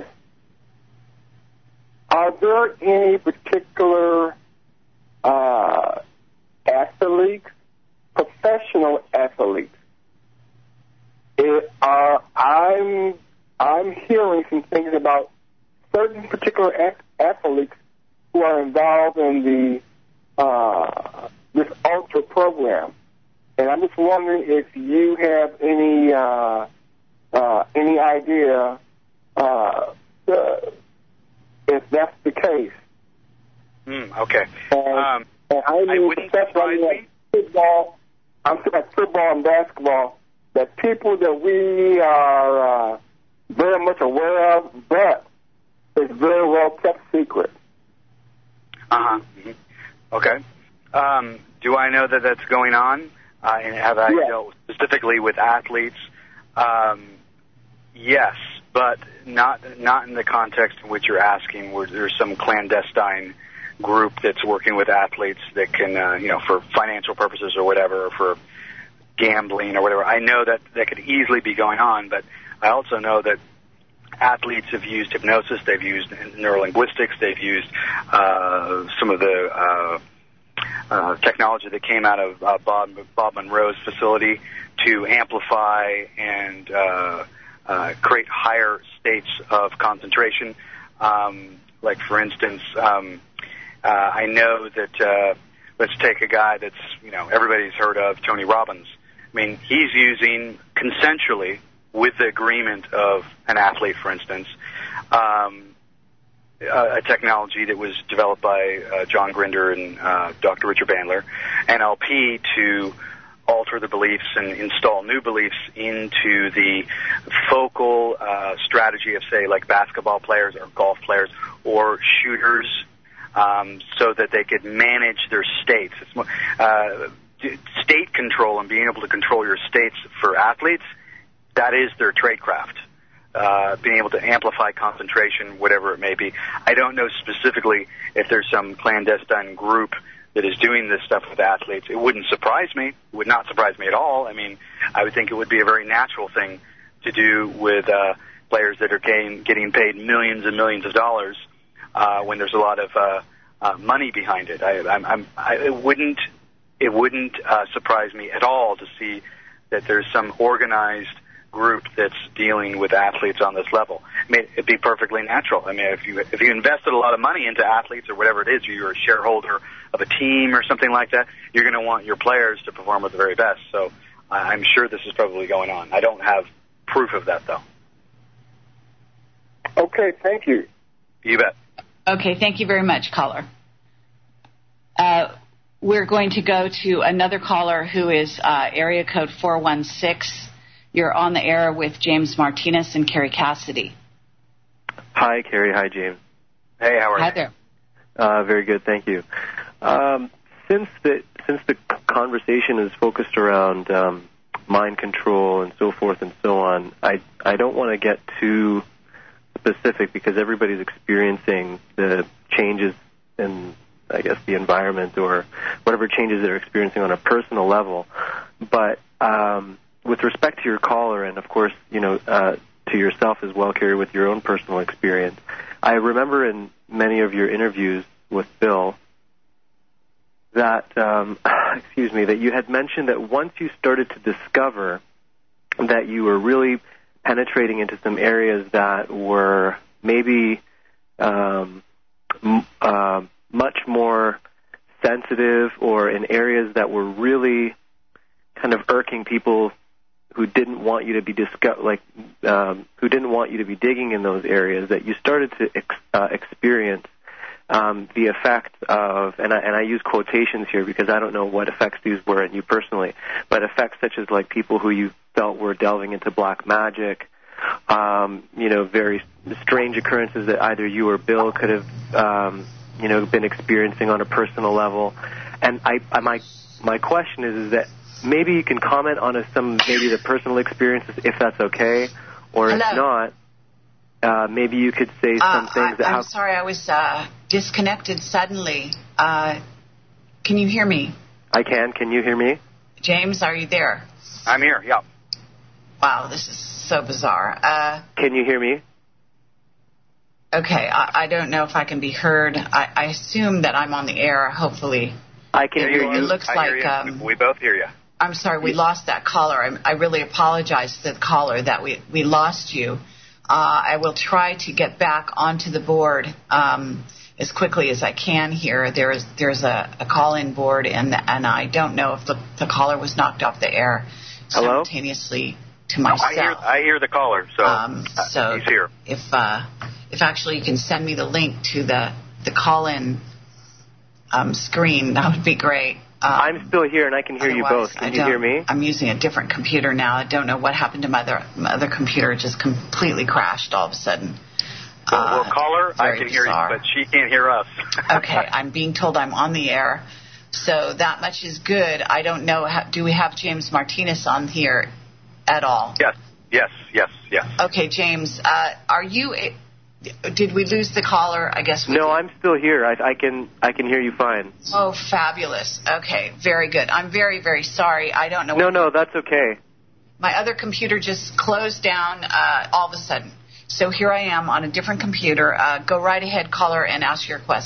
are there any particular uh, athletes, professional athletes? It, uh, I'm I'm hearing some things about certain particular athletes who are involved in the uh, this ultra program. And I'm just wondering if you have any uh, uh, any idea uh, uh, if that's the case. Mm, okay. And, um, and I mean, I wouldn't surprise me. Football, I'm talking about football and basketball. That people that we are uh, very much aware of, but it's very well kept secret. Uh huh. Mm-hmm. Okay. Um, do I know that that's going on? Uh, and have I yeah. dealt specifically with athletes? Um, yes, but not not in the context in which you're asking, where there's some clandestine group that's working with athletes that can, uh, you know, for financial purposes or whatever, or for gambling or whatever. I know that that could easily be going on, but I also know that athletes have used hypnosis, they've used neurolinguistics, they've used uh, some of the uh, uh, technology that came out of uh, Bob, Bob Monroe's facility to amplify and uh, uh, create higher states of concentration. Um, like, for instance, um, uh, I know that, uh, let's take a guy that's, you know, everybody's heard of, Tony Robbins. I mean, he's using consensually, with the agreement of an athlete, for instance, um, a, a technology that was developed by uh, John Grinder and uh, Doctor Richard Bandler, N L P, to alter the beliefs and install new beliefs into the focal uh, strategy of, say, like basketball players or golf players or shooters, um, so that they could manage their states. It's more, uh, state control and being able to control your states for athletes, that is their tradecraft. Uh, being able to amplify concentration, whatever it may be. I don't know specifically if there's some clandestine group that is doing this stuff with athletes. It wouldn't surprise me. It would not surprise me at all. I mean, I would think it would be a very natural thing to do with uh, players that are getting, getting paid millions and millions of dollars uh, when there's a lot of uh, uh, money behind it. I, I'm, I'm, I, it wouldn't, it wouldn't uh, surprise me at all to see that there's some organized group that's dealing with athletes on this level. I mean, it'd be perfectly natural. I mean, if you if you invested a lot of money into athletes or whatever it is, you're a shareholder of a team or something like that, you're going to want your players to perform at the very best. So uh, I'm sure this is probably going on. I don't have proof of that, though. Okay, thank you. You bet. Okay, thank you very much, caller. Uh, we're going to go to another caller who is uh, area code four one six. You're on the air with James Martinez and Carrie Cassidy. Hi, Carrie. Hi, James. Hey, how are Hi you? there. Uh, very good, thank you. Um, since the since the conversation is focused around um, mind control and so forth and so on, I I don't want to get too specific because everybody's experiencing the changes in, I guess, the environment or whatever changes they're experiencing on a personal level. But um, with respect to your caller and, of course, you know, uh, to yourself as well, Carrie, with your own personal experience, I remember in many of your interviews with Bill that, um, excuse me, that you had mentioned that once you started to discover that you were really penetrating into some areas that were maybe um, m- uh, much more sensitive or in areas that were really kind of irking people who didn't want you to be discuss- like um, who didn't want you to be digging in those areas, that you started to ex- uh, experience um, the effect of, and I, and I use quotations here because I don't know what effects these were in you personally, but effects such as like people who you felt were delving into black magic, um, you know, very strange occurrences that either you or Bill could have, um, you know, been experiencing on a personal level. And I, I my my question is, is that maybe you can comment on a, some maybe the personal experiences, if that's okay, or Hello. if not, uh, maybe you could say some Uh, things I, that. I'm how- sorry, I was uh, disconnected suddenly. Uh, can you hear me? I can. Can you hear me? James, are you there? I'm here, yeah. Wow, this is so bizarre. Uh, Can you hear me? okay, I, I don't know if I can be heard. I, I assume that I'm on the air, hopefully. I can It- hear it you. looks I like... hear you. Um, We both hear you. I'm sorry, we lost that caller. I, I really apologize to the caller that we, we lost you. Uh, I will try to get back onto the board um, as quickly as I can here. There's there's a, a call-in board, and and I don't know if the, the caller was knocked off the air Hello? simultaneously to No, myself. I hear I hear the caller, so, Um, uh, so he's here. if uh, if actually you can send me the link to the the call-in um, screen, that would be great. Um, I'm still here, and I can hear you Otherwise, both. Can I you don't- hear me? I'm using a different computer now. I don't know what happened to my other, my other computer. It just completely crashed all of a sudden. Well, Uh, well, caller, I very can hear bizarre. you, but she can't hear us. Okay, I'm being told I'm on the air, so that much is good. I don't know. How, do we have James Martinez on here at all? Yes, yes, yes, yes. Okay, James, uh, are you? A, did we lose the caller? I guess we No, did. I'm still here. I, I can I can hear you fine. Oh, fabulous. Okay, very good. I'm very, very sorry. I don't know. No, what no, that's okay. My other computer just closed down uh, all of a sudden. So here I am on a different computer. Uh, go right ahead, caller, and ask your question.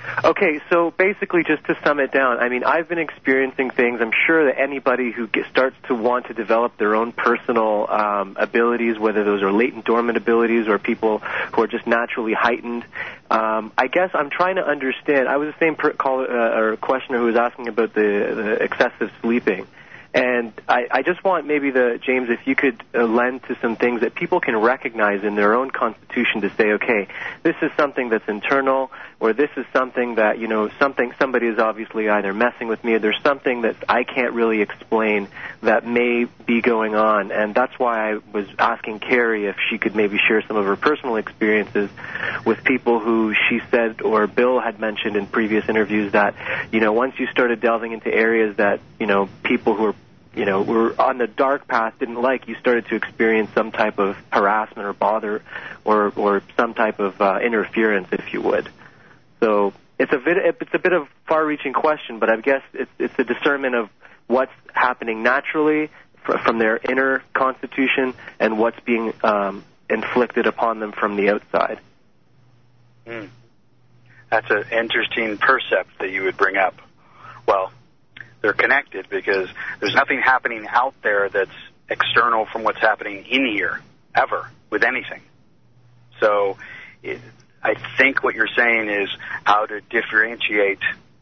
Okay, so basically just to sum it down, I mean, I've been experiencing things. I'm sure that anybody who get, starts to want to develop their own personal um, abilities, whether those are latent dormant abilities or people who are just naturally heightened, um, I guess I'm trying to understand. I was the same per- call, uh, or questioner who was asking about the, the excessive sleeping. And I, I just want maybe the James, if you could uh, lend to some things that people can recognize in their own constitution to say, okay, this is something that's internal, or this is something that, you know, something somebody is obviously either messing with me, or there's something that I can't really explain that may be going on. And that's why I was asking Carrie if she could maybe share some of her personal experiences with people who she said, or Bill had mentioned in previous interviews, that, you know, once you started delving into areas that, you know, people who are you know, were on the dark path didn't like, you started to experience some type of harassment or bother or or some type of uh, interference, if you would. So it's a bit it's a bit of far-reaching question, but I guess it's it's a discernment of what's happening naturally fr- from their inner constitution and what's being um, inflicted upon them from the outside. Mm. That's an interesting percept that you would bring up. Well, they're connected because there's nothing happening out there that's external from what's happening in here, ever, with anything. So it, I think what you're saying is how to differentiate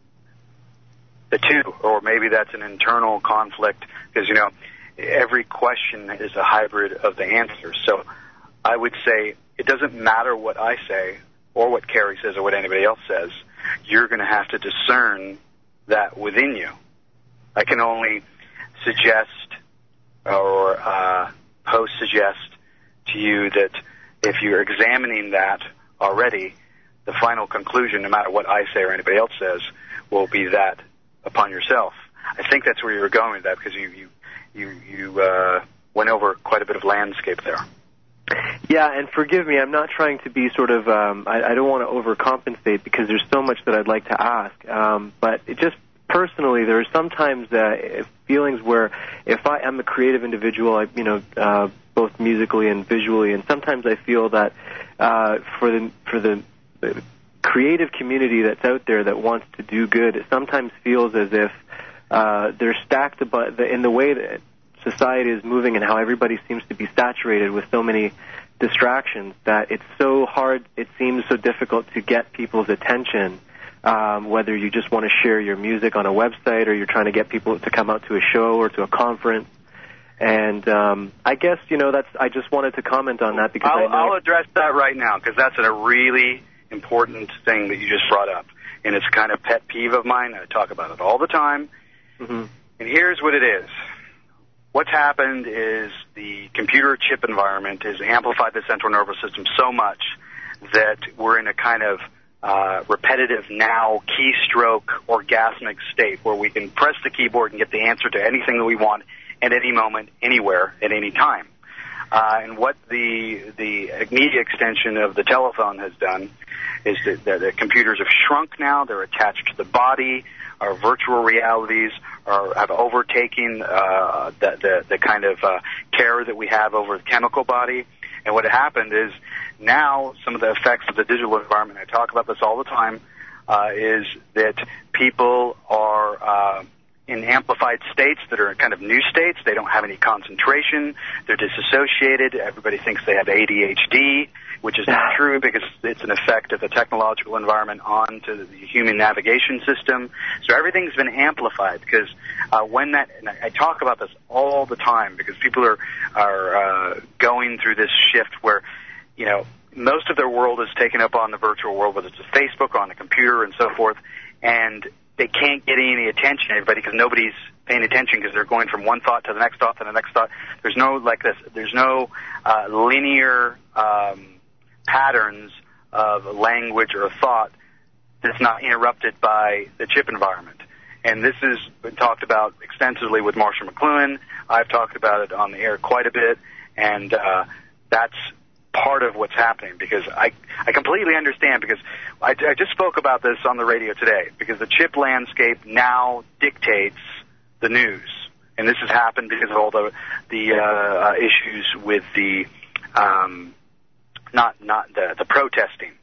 the two, or maybe that's an internal conflict, because, you know, every question is a hybrid of the answer. So I would say it doesn't matter what I say or what Carrie says or what anybody else says. You're going to have to discern that within you. I can only suggest or uh, post-suggest to you that if you're examining that already, the final conclusion, no matter what I say or anybody else says, will be that upon yourself. I think that's where you were going with that, because you you you, you uh, went over quite a bit of landscape there. Yeah, and forgive me, I'm not trying to be sort of, um, I, I don't want to overcompensate, because there's so much that I'd like to ask, um, but it just personally, there are sometimes uh, feelings where if I am a creative individual, I, you know, uh, both musically and visually, and sometimes I feel that uh, for the for the, the creative community that's out there that wants to do good, it sometimes feels as if uh, they're stacked about the, in the way that society is moving and how everybody seems to be saturated with so many distractions, that it's so hard, it seems so difficult to get people's attention. Um, whether you just want to share your music on a website, or you're trying to get people to come out to a show or to a conference. And um, I guess, you know, that's. I just wanted to comment on that, because I'll, I know I'll address that right now, because that's a really important thing that you just brought up. And it's kind of pet peeve of mine. I talk about it all the time. Mm-hmm. And here's what it is. What's happened is the computer chip environment has amplified the central nervous system so much that we're in a kind of Uh, repetitive now keystroke orgasmic state where we can press the keyboard and get the answer to anything that we want at any moment, anywhere, at any time. Uh, and what the the media extension of the telephone has done is that the, the computers have shrunk now. They're attached to the body. Our virtual realities are have overtaken uh, the, the the kind of uh, care that we have over the chemical body. And what happened is now some of the effects of the digital environment, I talk about this all the time, uh, is that people are uh, in amplified states that are kind of new states. They don't have any concentration. They're disassociated. Everybody thinks they have A D H D, which is not true, because it's an effect of the technological environment onto the human navigation system. So everything's been amplified, because uh, when that, and I talk about this all the time, because people are, are uh, going through this shift where, you know, most of their world is taken up on the virtual world, whether it's a Facebook or on a computer and so forth, and they can't get any attention, everybody, because nobody's paying attention, because they're going from one thought to the next thought to the next thought. There's no, like this, there's no uh, linear um, patterns of language or thought that's not interrupted by the chip environment. And this has been talked about extensively with Marshall McLuhan. I've talked about it on the air quite a bit, and uh, that's part of what's happening, because I I completely understand, because I, I just spoke about this on the radio today, because the chip landscape now dictates the news, and this has happened because of all the the uh, issues with the um, not not the the protesting.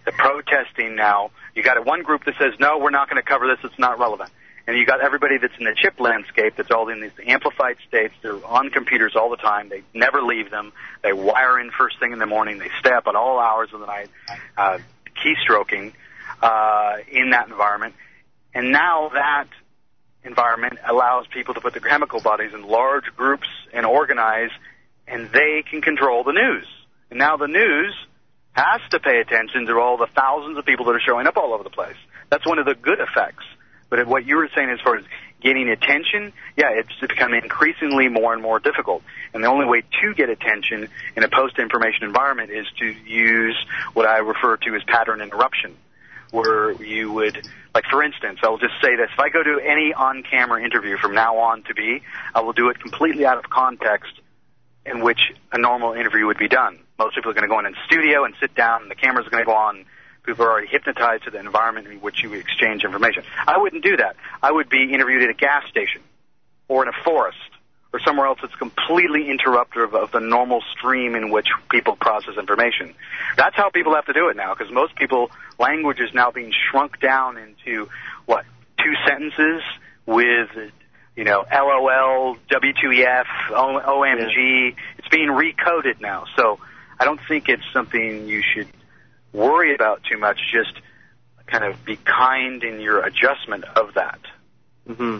the protesting now, you got one group that says, no, we're not going to cover this, it's not relevant. And you got everybody that's in the chip landscape that's all in these amplified states. They're on computers all the time. They never leave them. They wire in first thing in the morning. They stay up at all hours of the night, uh, keystroking uh, in that environment. And now that environment allows people to put their chemical bodies in large groups and organize, and they can control the news. And now the news has to pay attention to all the thousands of people that are showing up all over the place. That's one of the good effects. But what you were saying as far as getting attention, yeah, it's becoming increasingly more and more difficult. And the only way to get attention in a post-information environment is to use what I refer to as pattern interruption, where you would, like for instance, I'll just say this. If I go to any on-camera interview from now on to be, I will do it completely out of context in which a normal interview would be done. Most people are going to go in in studio and sit down, and the camera's going to go on. People are already hypnotized to the environment in which you exchange information. I wouldn't do that. I would be interviewed at a gas station or in a forest or somewhere else that's completely interruptive of the normal stream in which people process information. That's how people have to do it now, because most people, language is now being shrunk down into, what, two sentences with, you know, LOL, W two E F, O M G. Yeah. It's being recoded now. So I don't think it's something you should worry about too much. Just kind of be kind in your adjustment of that. Mm-hmm.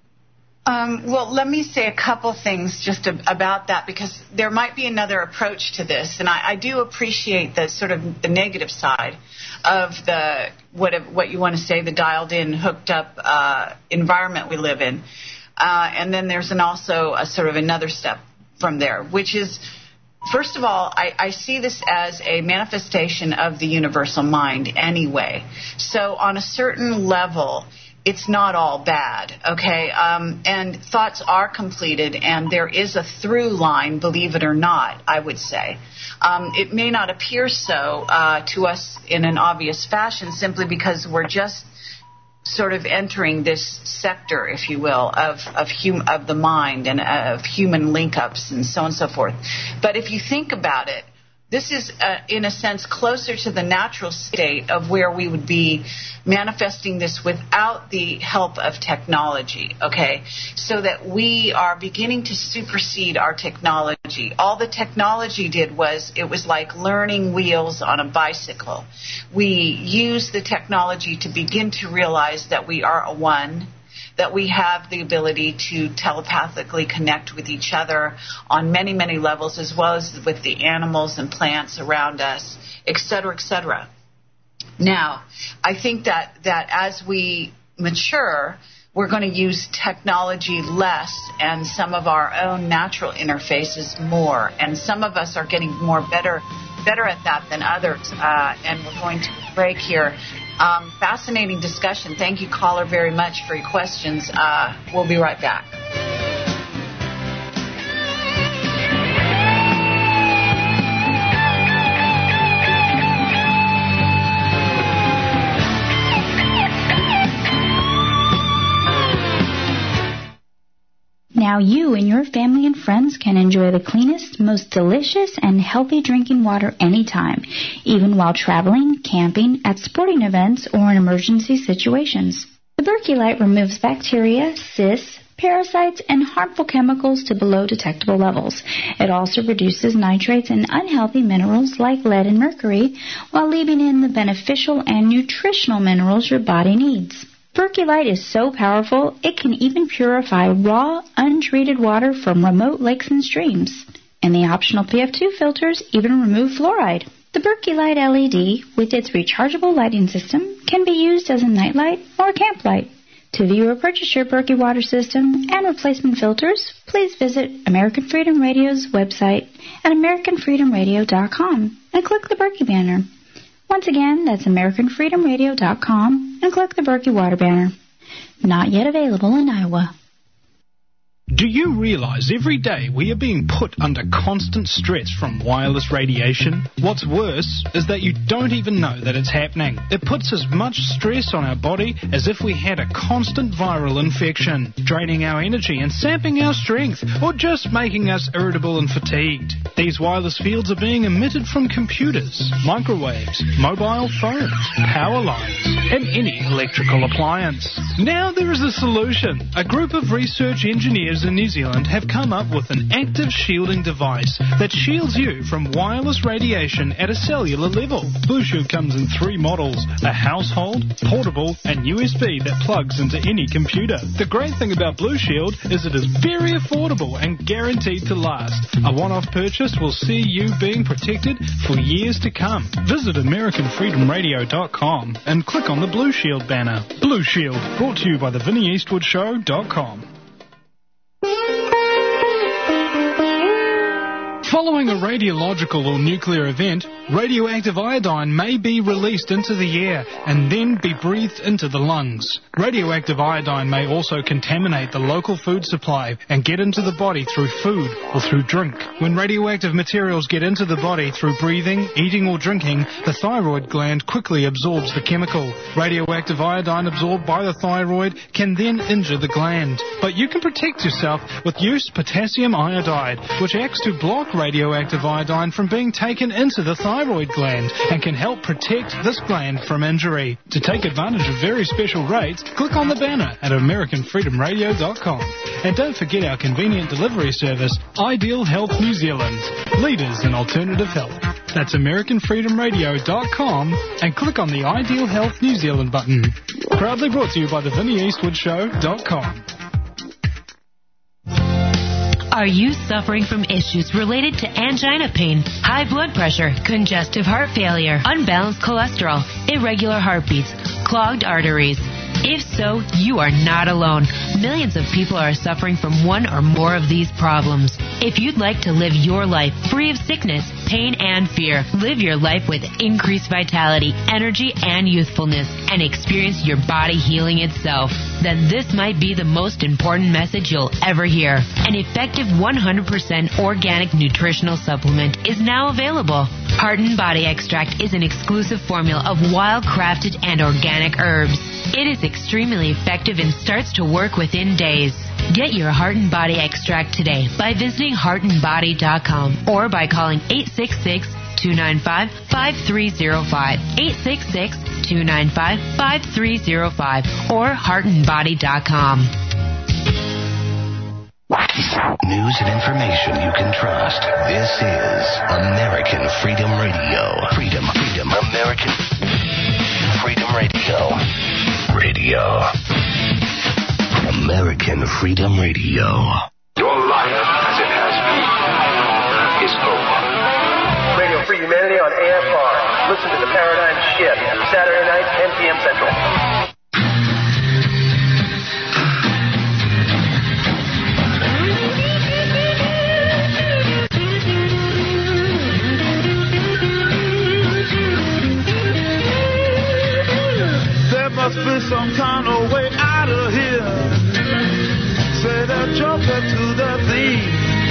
Um, well, let me say a couple things just a, about that, because there might be another approach to this, and I, I do appreciate the sort of the negative side of the what what you want to say, the dialed-in, hooked-up uh, environment we live in, uh, and then there's an also a sort of another step from there, which is, first of all, I, I see this as a manifestation of the universal mind anyway. So on a certain level, it's not all bad, okay? Um, and thoughts are completed, and there is a through line, believe it or not, I would say. Um, it may not appear so uh, to us in an obvious fashion, simply because we're just sort of entering this sector, if you will, of of, hum- of the mind and of human link-ups and so on and so forth. But if you think about it, this is, uh, in a sense, closer to the natural state of where we would be manifesting this without the help of technology, okay? So that we are beginning to supersede our technology. All the technology did was, it was like learning wheels on a bicycle. We use the technology to begin to realize that we are a one, that we have the ability to telepathically connect with each other on many, many levels, as well as with the animals and plants around us, et cetera, et cetera. Now, I think that, that as we mature, we're going to use technology less and some of our own natural interfaces more. And some of us are getting more better better at that than others. Uh, and we're going to break here. Um, fascinating discussion. Thank you, caller, very much for your questions. Uh, we'll be right back. Now you and your family and friends can enjoy the cleanest, most delicious, and healthy drinking water anytime, even while traveling, camping, at sporting events, or in emergency situations. The Berkey Light removes bacteria, cysts, parasites, and harmful chemicals to below detectable levels. It also reduces nitrates and unhealthy minerals like lead and mercury, while leaving in the beneficial and nutritional minerals your body needs. Berkey Light is so powerful, it can even purify raw, untreated water from remote lakes and streams. And the optional P F two filters even remove fluoride. The Berkey Light L E D, with its rechargeable lighting system, can be used as a nightlight or camp light. To view or purchase your Berkey water system and replacement filters, please visit American Freedom Radio's website at american freedom radio dot com and click the Berkey banner. Once again, that's american freedom radio dot com and click the Berkey Water banner. Not yet available in Iowa. Do you realize every day we are being put under constant stress from wireless radiation? What's worse is that you don't even know that it's happening. It puts as much stress on our body as if we had a constant viral infection, draining our energy and sapping our strength, or just making us irritable and fatigued. These wireless fields are being emitted from computers, microwaves, mobile phones, power lines, and any electrical appliance. Now there is a solution. A group of research engineers in New Zealand have come up with an active shielding device that shields you from wireless radiation at a cellular level. Blue Shield comes in three models: a household, portable, and U S B that plugs into any computer. The great thing about Blue Shield is it is very affordable and guaranteed to last. A one-off purchase will see you being protected for years to come. Visit American Freedom Radio dot com and click on the Blue Shield banner. Blue Shield, brought to you by the Vinnie Eastwood Show dot com. Following a radiological or nuclear event, radioactive iodine may be released into the air and then be breathed into the lungs. Radioactive iodine may also contaminate the local food supply and get into the body through food or through drink. When radioactive materials get into the body through breathing, eating or drinking, the thyroid gland quickly absorbs the chemical. Radioactive iodine absorbed by the thyroid can then injure the gland. But you can protect yourself with used potassium iodide, which acts to block radioactive iodine from being taken into the thyroid gland and can help protect this gland from injury. To take advantage of very special rates, click on the banner at American Freedom Radio dot com. And don't forget our convenient delivery service, Ideal Health New Zealand, leaders in alternative health. That's American Freedom Radio dot com and click on the Ideal Health New Zealand button. Proudly brought to you by the Vinnie Eastwood Show dot com. Are you suffering from issues related to angina pain, high blood pressure, congestive heart failure, unbalanced cholesterol, irregular heartbeats, clogged arteries? If so, you are not alone. Millions of people are suffering from one or more of these problems. If you'd like to live your life free of sickness, pain, and fear, live your life with increased vitality, energy, and youthfulness, and experience your body healing itself, then this might be the most important message you'll ever hear. An effective one hundred percent organic nutritional supplement is now available. Heart and Body Extract is an exclusive formula of wild-crafted and organic herbs. It is extremely effective and starts to work within days. Get your Heart and Body Extract today by visiting heart and body dot com or by calling eight six six, two nine five, five three zero five, eight six six, two nine five, five three zero five, or heart and body dot com. News and information you can trust. This is American Freedom Radio. Freedom, freedom, American Freedom Radio. Radio. American Freedom Radio. Your life, as it has been, is over. Radio Free Humanity on A F R. Listen to The Paradigm Shift, Saturday night, ten p.m. Central. There must be some kind of way out of here. Say the joker to the thief.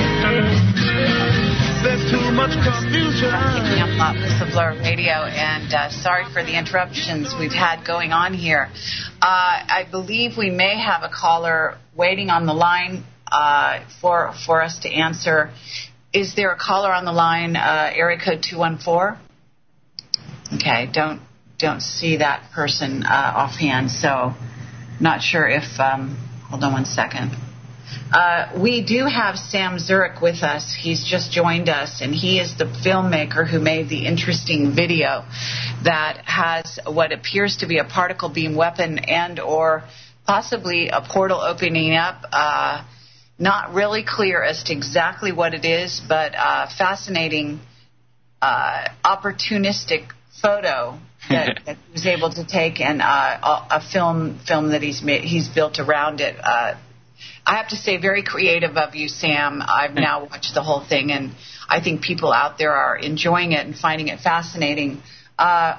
There's too much confusion. Picking up uh, Whistleblower Radio, and uh, sorry for the interruptions we've had going on here. Uh, I believe we may have a caller waiting on the line uh, for for us to answer. Is there a caller on the line? Uh, area code two one four. Okay, don't. Don't see that person uh, offhand, so not sure if. Um, hold on one second. Uh, we do have Sam Zurich with us. He's just joined us, and he is the filmmaker who made the interesting video that has what appears to be a particle beam weapon and or possibly a portal opening up. Uh, not really clear as to exactly what it is, but uh, fascinating, uh, opportunistic photo that, that he was able to take, and uh, a, a film film that he's made, he's built around it. Uh, I have to say, very creative of you, Sam. I've now watched the whole thing, and I think people out there are enjoying it and finding it fascinating. Uh,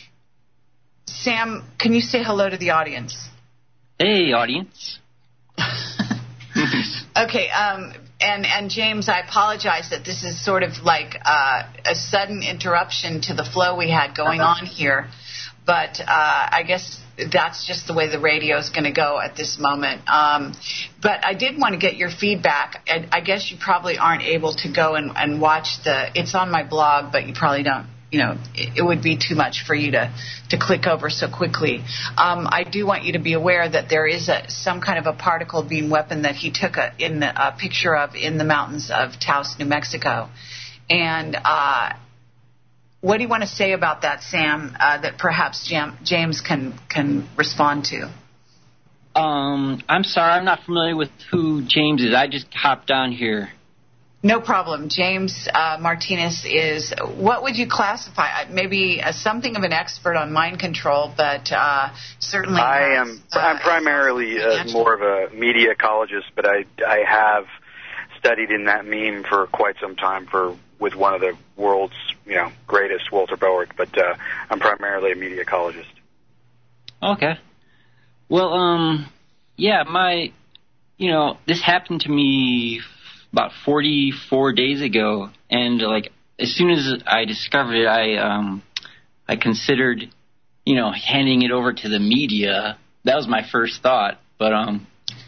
Sam, can you say hello to the audience? Hey, audience. Okay, um, and, and James, I apologize that this is sort of like uh, a sudden interruption to the flow we had going on here, but uh, I guess that's just the way the radio is going to go at this moment. Um, but I did want to get your feedback. I, I guess you probably aren't able to go and, and watch the, it's on my blog, but you probably don't, you know, it, it would be too much for you to, to click over so quickly. Um, I do want you to be aware that there is a, some kind of a particle beam weapon that he took a, in the, a picture of in the mountains of Taos, New Mexico. And uh, what do you want to say about that, Sam, uh, that perhaps Jam- James can, can respond to? Um, I'm sorry, I'm not familiar with who James is. I just hopped on here. No problem. James uh, Martinez is, what would you classify? Maybe uh, something of an expert on mind control, but uh, certainly I has, am. Uh, I'm primarily uh, more of a media ecologist, but I I have studied in that meme for quite some time for with one of the world's you know greatest, Walter Bowick. But uh, I'm primarily a media ecologist. Okay. Well, um, yeah, my, you know, this happened to me about forty-four days ago, and like as soon as I discovered it, I um I considered, you know, handing it over to the media. That was my first thought, but um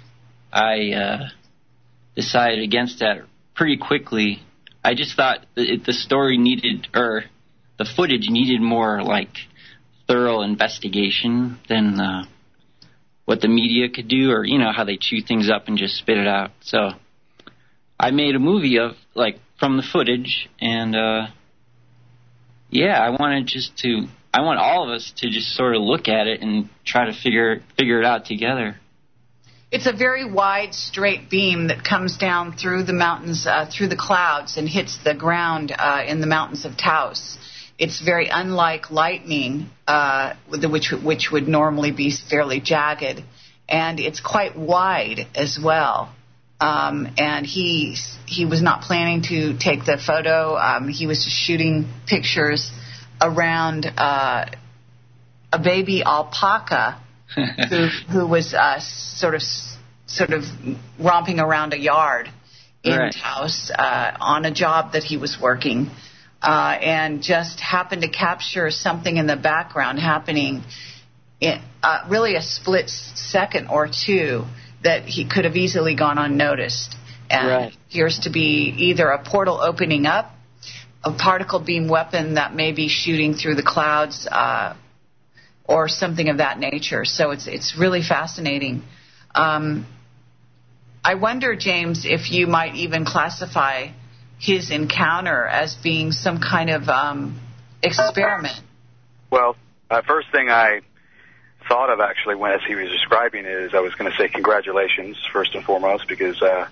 I uh, decided against that pretty quickly. I just thought that the story needed, or the footage needed more like thorough investigation than uh, what the media could do, or you know how they chew things up and just spit it out. So I made a movie of, like, from the footage, and, uh, yeah, I wanted just to, I want all of us to just sort of look at it and try to figure figure it out together. It's a very wide, straight beam that comes down through the mountains, uh, through the clouds, and hits the ground uh, in the mountains of Taos. It's very unlike lightning, uh, which which would normally be fairly jagged, and it's quite wide as well. Um, and he he was not planning to take the photo. Um, he was just shooting pictures around uh, a baby alpaca who who was uh, sort of sort of romping around a yard in right. Taos uh, on a job that he was working, uh, and just happened to capture something in the background happening in uh, really a split second or two that he could have easily gone unnoticed. And right. appears to be either a portal opening up, a particle beam weapon that may be shooting through the clouds, uh, or something of that nature. So it's it's really fascinating. Um, I wonder, James, if you might even classify his encounter as being some kind of um, experiment. Well, uh, first thing I thought of actually when as he was describing it is I was going to say congratulations first and foremost, because uh,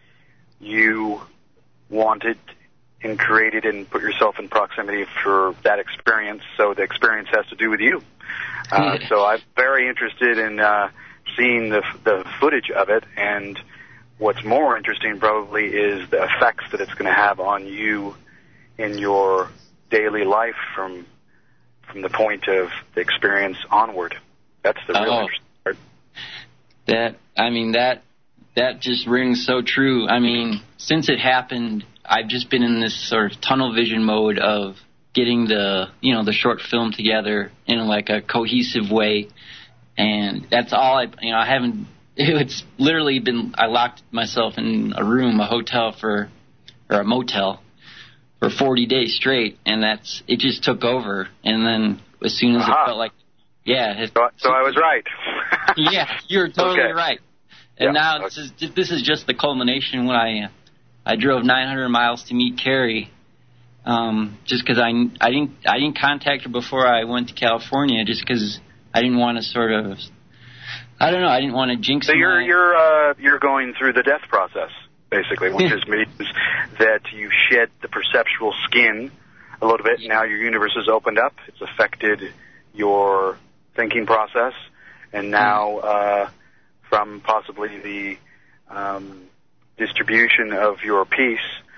you wanted and created and put yourself in proximity for that experience, so the experience has to do with you. Uh, so I'm very interested in uh, seeing the the footage of it, and what's more interesting probably is the effects that it's going to have on you in your daily life from from the point of the experience onward. That's the real oh, interesting part. That, I mean, that that just rings so true. I mean, since it happened, I've just been in this sort of tunnel vision mode of getting the, you know, the short film together in like a cohesive way, and that's all I, you know, I haven't, it's literally been, I locked myself in a room, a hotel for, or a motel for forty days straight, and that's, it just took over, and then as soon as uh-huh. it felt like, yeah. It, so, so I was right. Yeah, you're totally okay. right. And yeah, now okay. this is this is just the culmination when I I drove nine hundred miles to meet Carrie, um, just because I, I didn't I didn't contact her before I went to California, just because I didn't want to sort of, I don't know, I didn't want to jinx. So you're my, you're uh, you're going through the death process basically, which is means that you shed the perceptual skin a little bit. Now your universe has opened up. It's affected your thinking process, and now uh, from possibly the um, distribution of your piece,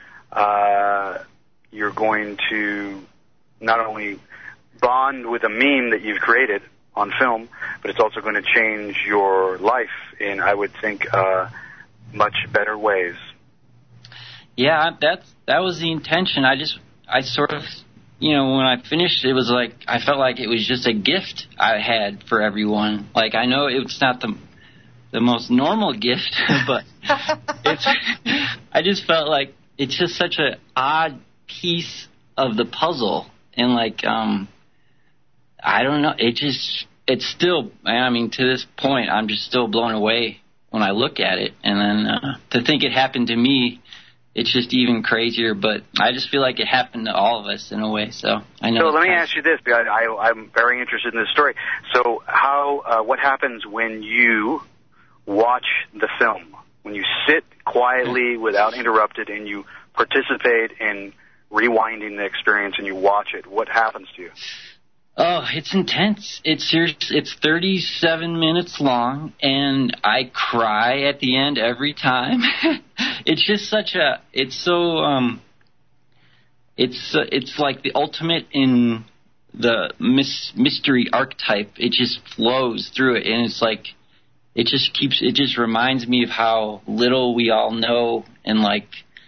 uh, you're going to not only bond with a meme that you've created on film, but it's also going to change your life in, I would think, uh, much better ways. Yeah, that's that was the intention. I just, I sort of, you know, when I finished, it was like, I felt like it was just a gift I had for everyone. Like, I know it's not the the most normal gift, but it's, I just felt like it's just such an odd piece of the puzzle. And, like, um, I don't know, it just, it's still, I mean, to this point, I'm just still blown away when I look at it. And then uh, to think it happened to me, it's just even crazier, but I just feel like it happened to all of us in a way. So I know. So let me ask you this, because I, I'm very interested in this story. So how, uh, what happens when you watch the film? When you sit quietly without interrupted and you participate in rewinding the experience and you watch it, what happens to you? Oh, it's intense. It's serious. It's thirty-seven minutes long, and I cry at the end every time. It's just such a. It's so. Um. It's uh, it's like the ultimate in the mis- mystery archetype. It just flows through it, and it's like, it just keeps. It just reminds me of how little we all know, and like,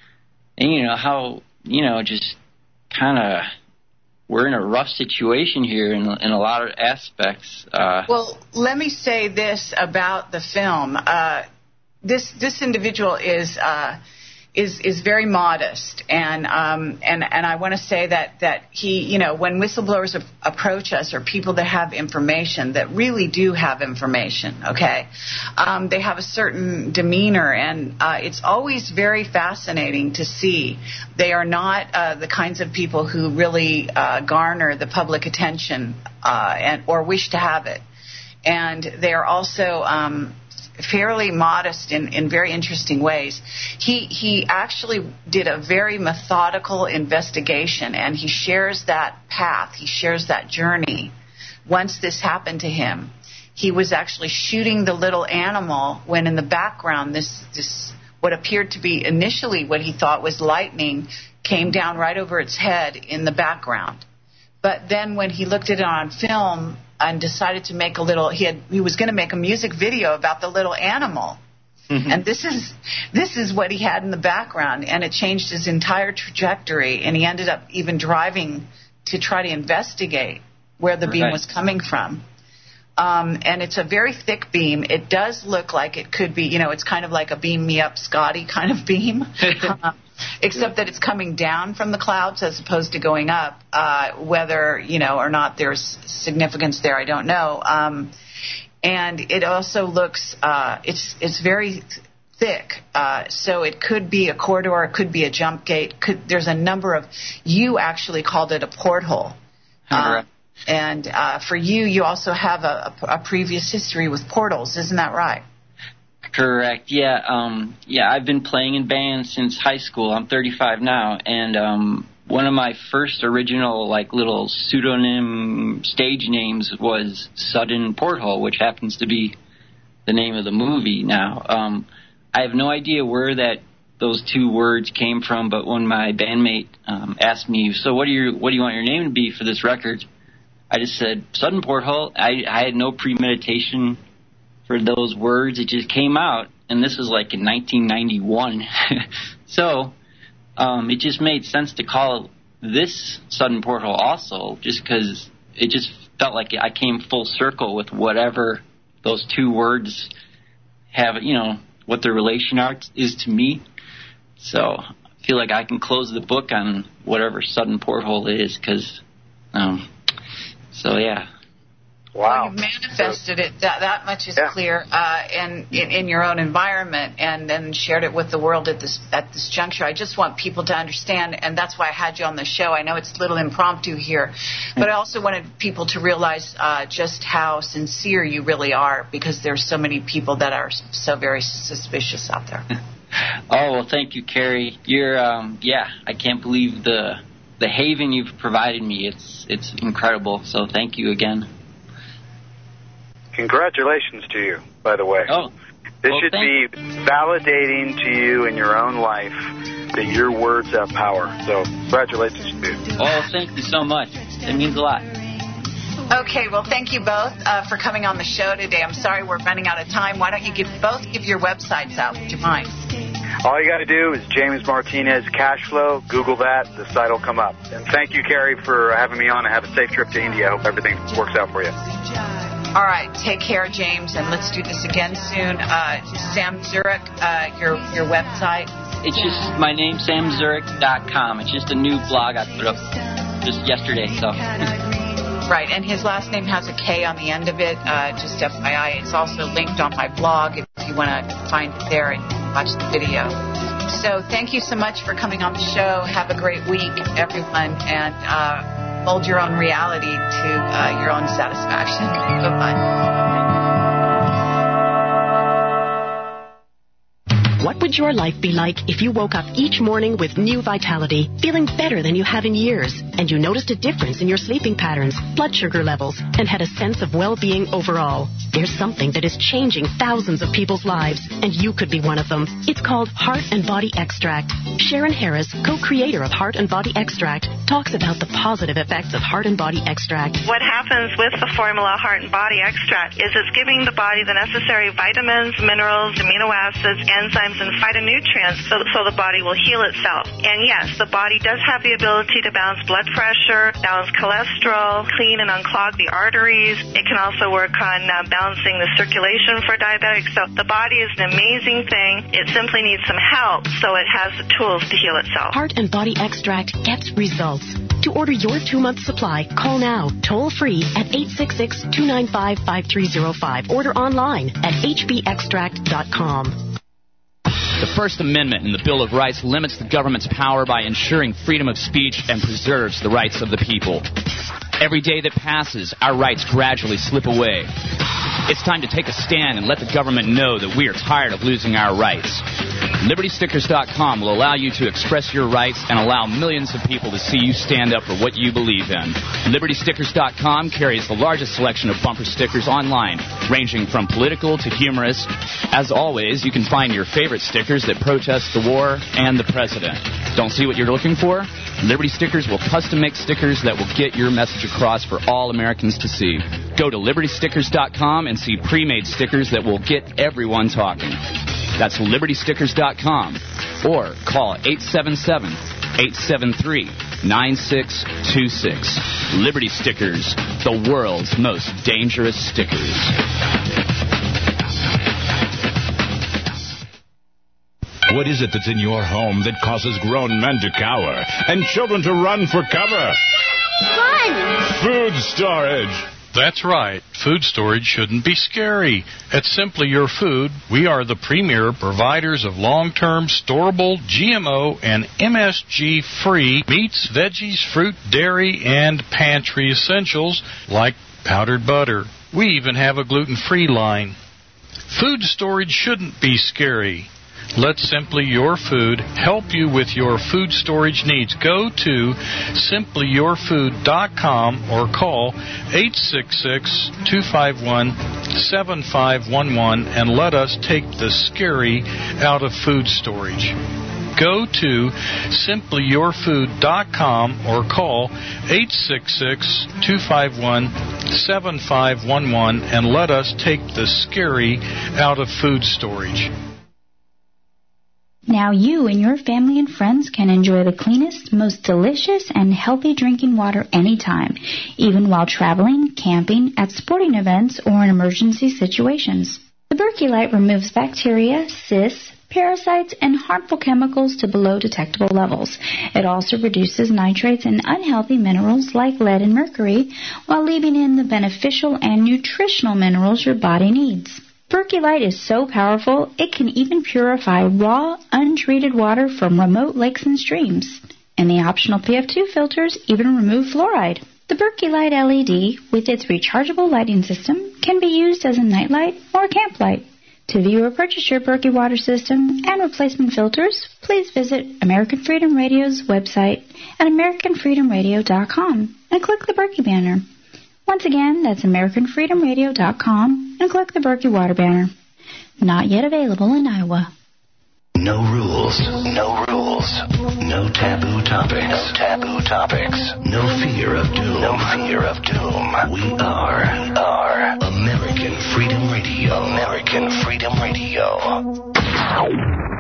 and you know how you know just kind of. We're in a rough situation here in, in a lot of aspects. Uh, well, let me say this about the film. Uh, this this individual is uh, is is very modest, and um, and and I want to say that that he, you know, when whistleblowers a- approach us, or people that have information that really do have information, okay, um, they have a certain demeanor, and uh, it's always very fascinating to see. They are not uh, the kinds of people who really uh, garner the public attention uh, and or wish to have it, and they are also um, fairly modest in, in very interesting ways. He he actually did a very methodical investigation, and he shares that path. He shares that journey. Once this happened to him, he was actually shooting the little animal when in the background this this what appeared to be initially what he thought was lightning came down right over its head in the background. But then when he looked at it on film and decided to make a little, he had he was going to make a music video about the little animal. Mm-hmm. And this is this is what he had in the background, and it changed his entire trajectory, and he ended up even driving to try to investigate where the beam Right. was coming from. Um, and it's a very thick beam. It does look like it could be, you know, it's kind of like a beam me up Scotty kind of beam, uh, except that it's coming down from the clouds as opposed to going up. Uh, whether, you know, or not there's significance there, I don't know. Um, and it also looks, uh, it's it's very thick, uh, so it could be a corridor, it could be a jump gate. Could, there's a number of, you actually called it a porthole. Uh, And uh, for you, you also have a, a, a previous history with portals, isn't that right? Correct. Yeah. Um, yeah. I've been playing in bands since high school. I'm thirty-five now, and um, one of my first original, like, little pseudonym stage names was Sudden Porthole, which happens to be the name of the movie now. Um, I have no idea where that those two words came from, but when my bandmate um, asked me, "So what do you what do you want your name to be for this record?" I just said, Sudden Porthole. I, I had no premeditation for those words. It just came out, and this was like in nineteen ninety-one. So um, it just made sense to call this Sudden Porthole also, just because it just felt like I came full circle with whatever those two words have, you know, what their relation are, is to me. So I feel like I can close the book on whatever Sudden Porthole is, because... Um, So, yeah. Wow. Well, you've manifested it. That, that much is Yeah. clear, uh, and in, in your own environment, and then shared it with the world at this at this juncture. I just want people to understand, and that's why I had you on the show. I know it's a little impromptu here, but I also wanted people to realize uh, just how sincere you really are, because there's so many people that are so very suspicious out there. Oh, well, thank you, Carrie. You're, um, yeah, I can't believe the... the haven you've provided me. It's it's incredible. So thank you again. Congratulations to you, by the way. Oh, this well, should thank- be validating to you in your own life that your words have power. So congratulations to you. Oh, thank you so much. It means a lot. Okay, well, thank you both uh, for coming on the show today. I'm sorry we're running out of time. Why don't you give both give your websites out? Would you mind? All you got to do is James Martinez Cash Flow. Google that. The site will come up. And thank you, Carrie, for having me on, and have a safe trip to India. I hope everything works out for you. All right, take care, James, and let's do this again soon. Uh, Sam Zurich, uh, your your website. It's just my name, sam zurich dot com. It's just a new blog I put up just yesterday. So. Right, and his last name has a K on the end of it, uh, just F Y I. It's also linked on my blog if you want to find it there and watch the video. So thank you so much for coming on the show. Have a great week, everyone, and uh, mold your own reality to uh, your own satisfaction. Goodbye. What would your life be like if you woke up each morning with new vitality, feeling better than you have in years, and you noticed a difference in your sleeping patterns, blood sugar levels, and had a sense of well-being overall? There's something that is changing thousands of people's lives, and you could be one of them. It's called Heart and Body Extract. Sharon Harris, co-creator of Heart and Body Extract, talks about the positive effects of Heart and Body Extract. What happens with the formula Heart and Body Extract is it's giving the body the necessary vitamins, minerals, amino acids, enzymes, and phytonutrients so, so the body will heal itself. And yes, the body does have the ability to balance blood pressure, balance cholesterol, clean and unclog the arteries. It can also work on uh, balancing the circulation for diabetics. So the body is an amazing thing. It simply needs some help so it has the tools to heal itself. Heart and Body Extract gets results. To order your two-month supply, call now, toll-free at eight six six, two nine five, five three zero five. Order online at h b extract dot com. The First Amendment in the Bill of Rights limits the government's power by ensuring freedom of speech and preserves the rights of the people. Every day that passes, our rights gradually slip away. It's time to take a stand and let the government know that we are tired of losing our rights. Liberty Stickers dot com will allow you to express your rights and allow millions of people to see you stand up for what you believe in. Liberty Stickers dot com carries the largest selection of bumper stickers online, ranging from political to humorous. As always, you can find your favorite stickers that protest the war and the president. Don't see what you're looking for? Liberty Stickers will custom make stickers that will get your message across for all Americans to see. Go to Liberty Stickers dot com and see pre-made stickers that will get everyone talking. That's Liberty Stickers dot com or call eight seven seven, eight seven three, nine six two six. Liberty Stickers, the world's most dangerous stickers. What is it that's in your home that causes grown men to cower and children to run for cover? Fun! Food storage. That's right. Food storage shouldn't be scary. At Simply Your Food, we are the premier providers of long-term, storable, G M O, and M S G-free meats, veggies, fruit, dairy, and pantry essentials like powdered butter. We even have a gluten-free line. Food storage shouldn't be scary. Let Simply Your Food help you with your food storage needs. Go to simply your food dot com or call eight six six, two five one, seven five one one and let us take the scary out of food storage. Go to simply your food dot com or call eight six six, two five one, seven five one one and let us take the scary out of food storage. Now you and your family and friends can enjoy the cleanest, most delicious, and healthy drinking water anytime, even while traveling, camping, at sporting events, or in emergency situations. The Berkey Light removes bacteria, cysts, parasites, and harmful chemicals to below detectable levels. It also reduces nitrates and unhealthy minerals like lead and mercury, while leaving in the beneficial and nutritional minerals your body needs. Berkey Light is so powerful, it can even purify raw, untreated water from remote lakes and streams. And the optional P F two filters even remove fluoride. The Berkey Light L E D, with its rechargeable lighting system, can be used as a nightlight or camp light. To view or purchase your Berkey water system and replacement filters, please visit American Freedom Radio's website at american freedom radio dot com and click the Berkey banner. Once again, that's american freedom radio dot com and click the Berkey Water banner. Not yet available in Iowa. No rules. rules. No rules. No taboo topics. No taboo topics. No fear of doom. No fear of doom. We are, we are American Freedom Radio. American Freedom Radio.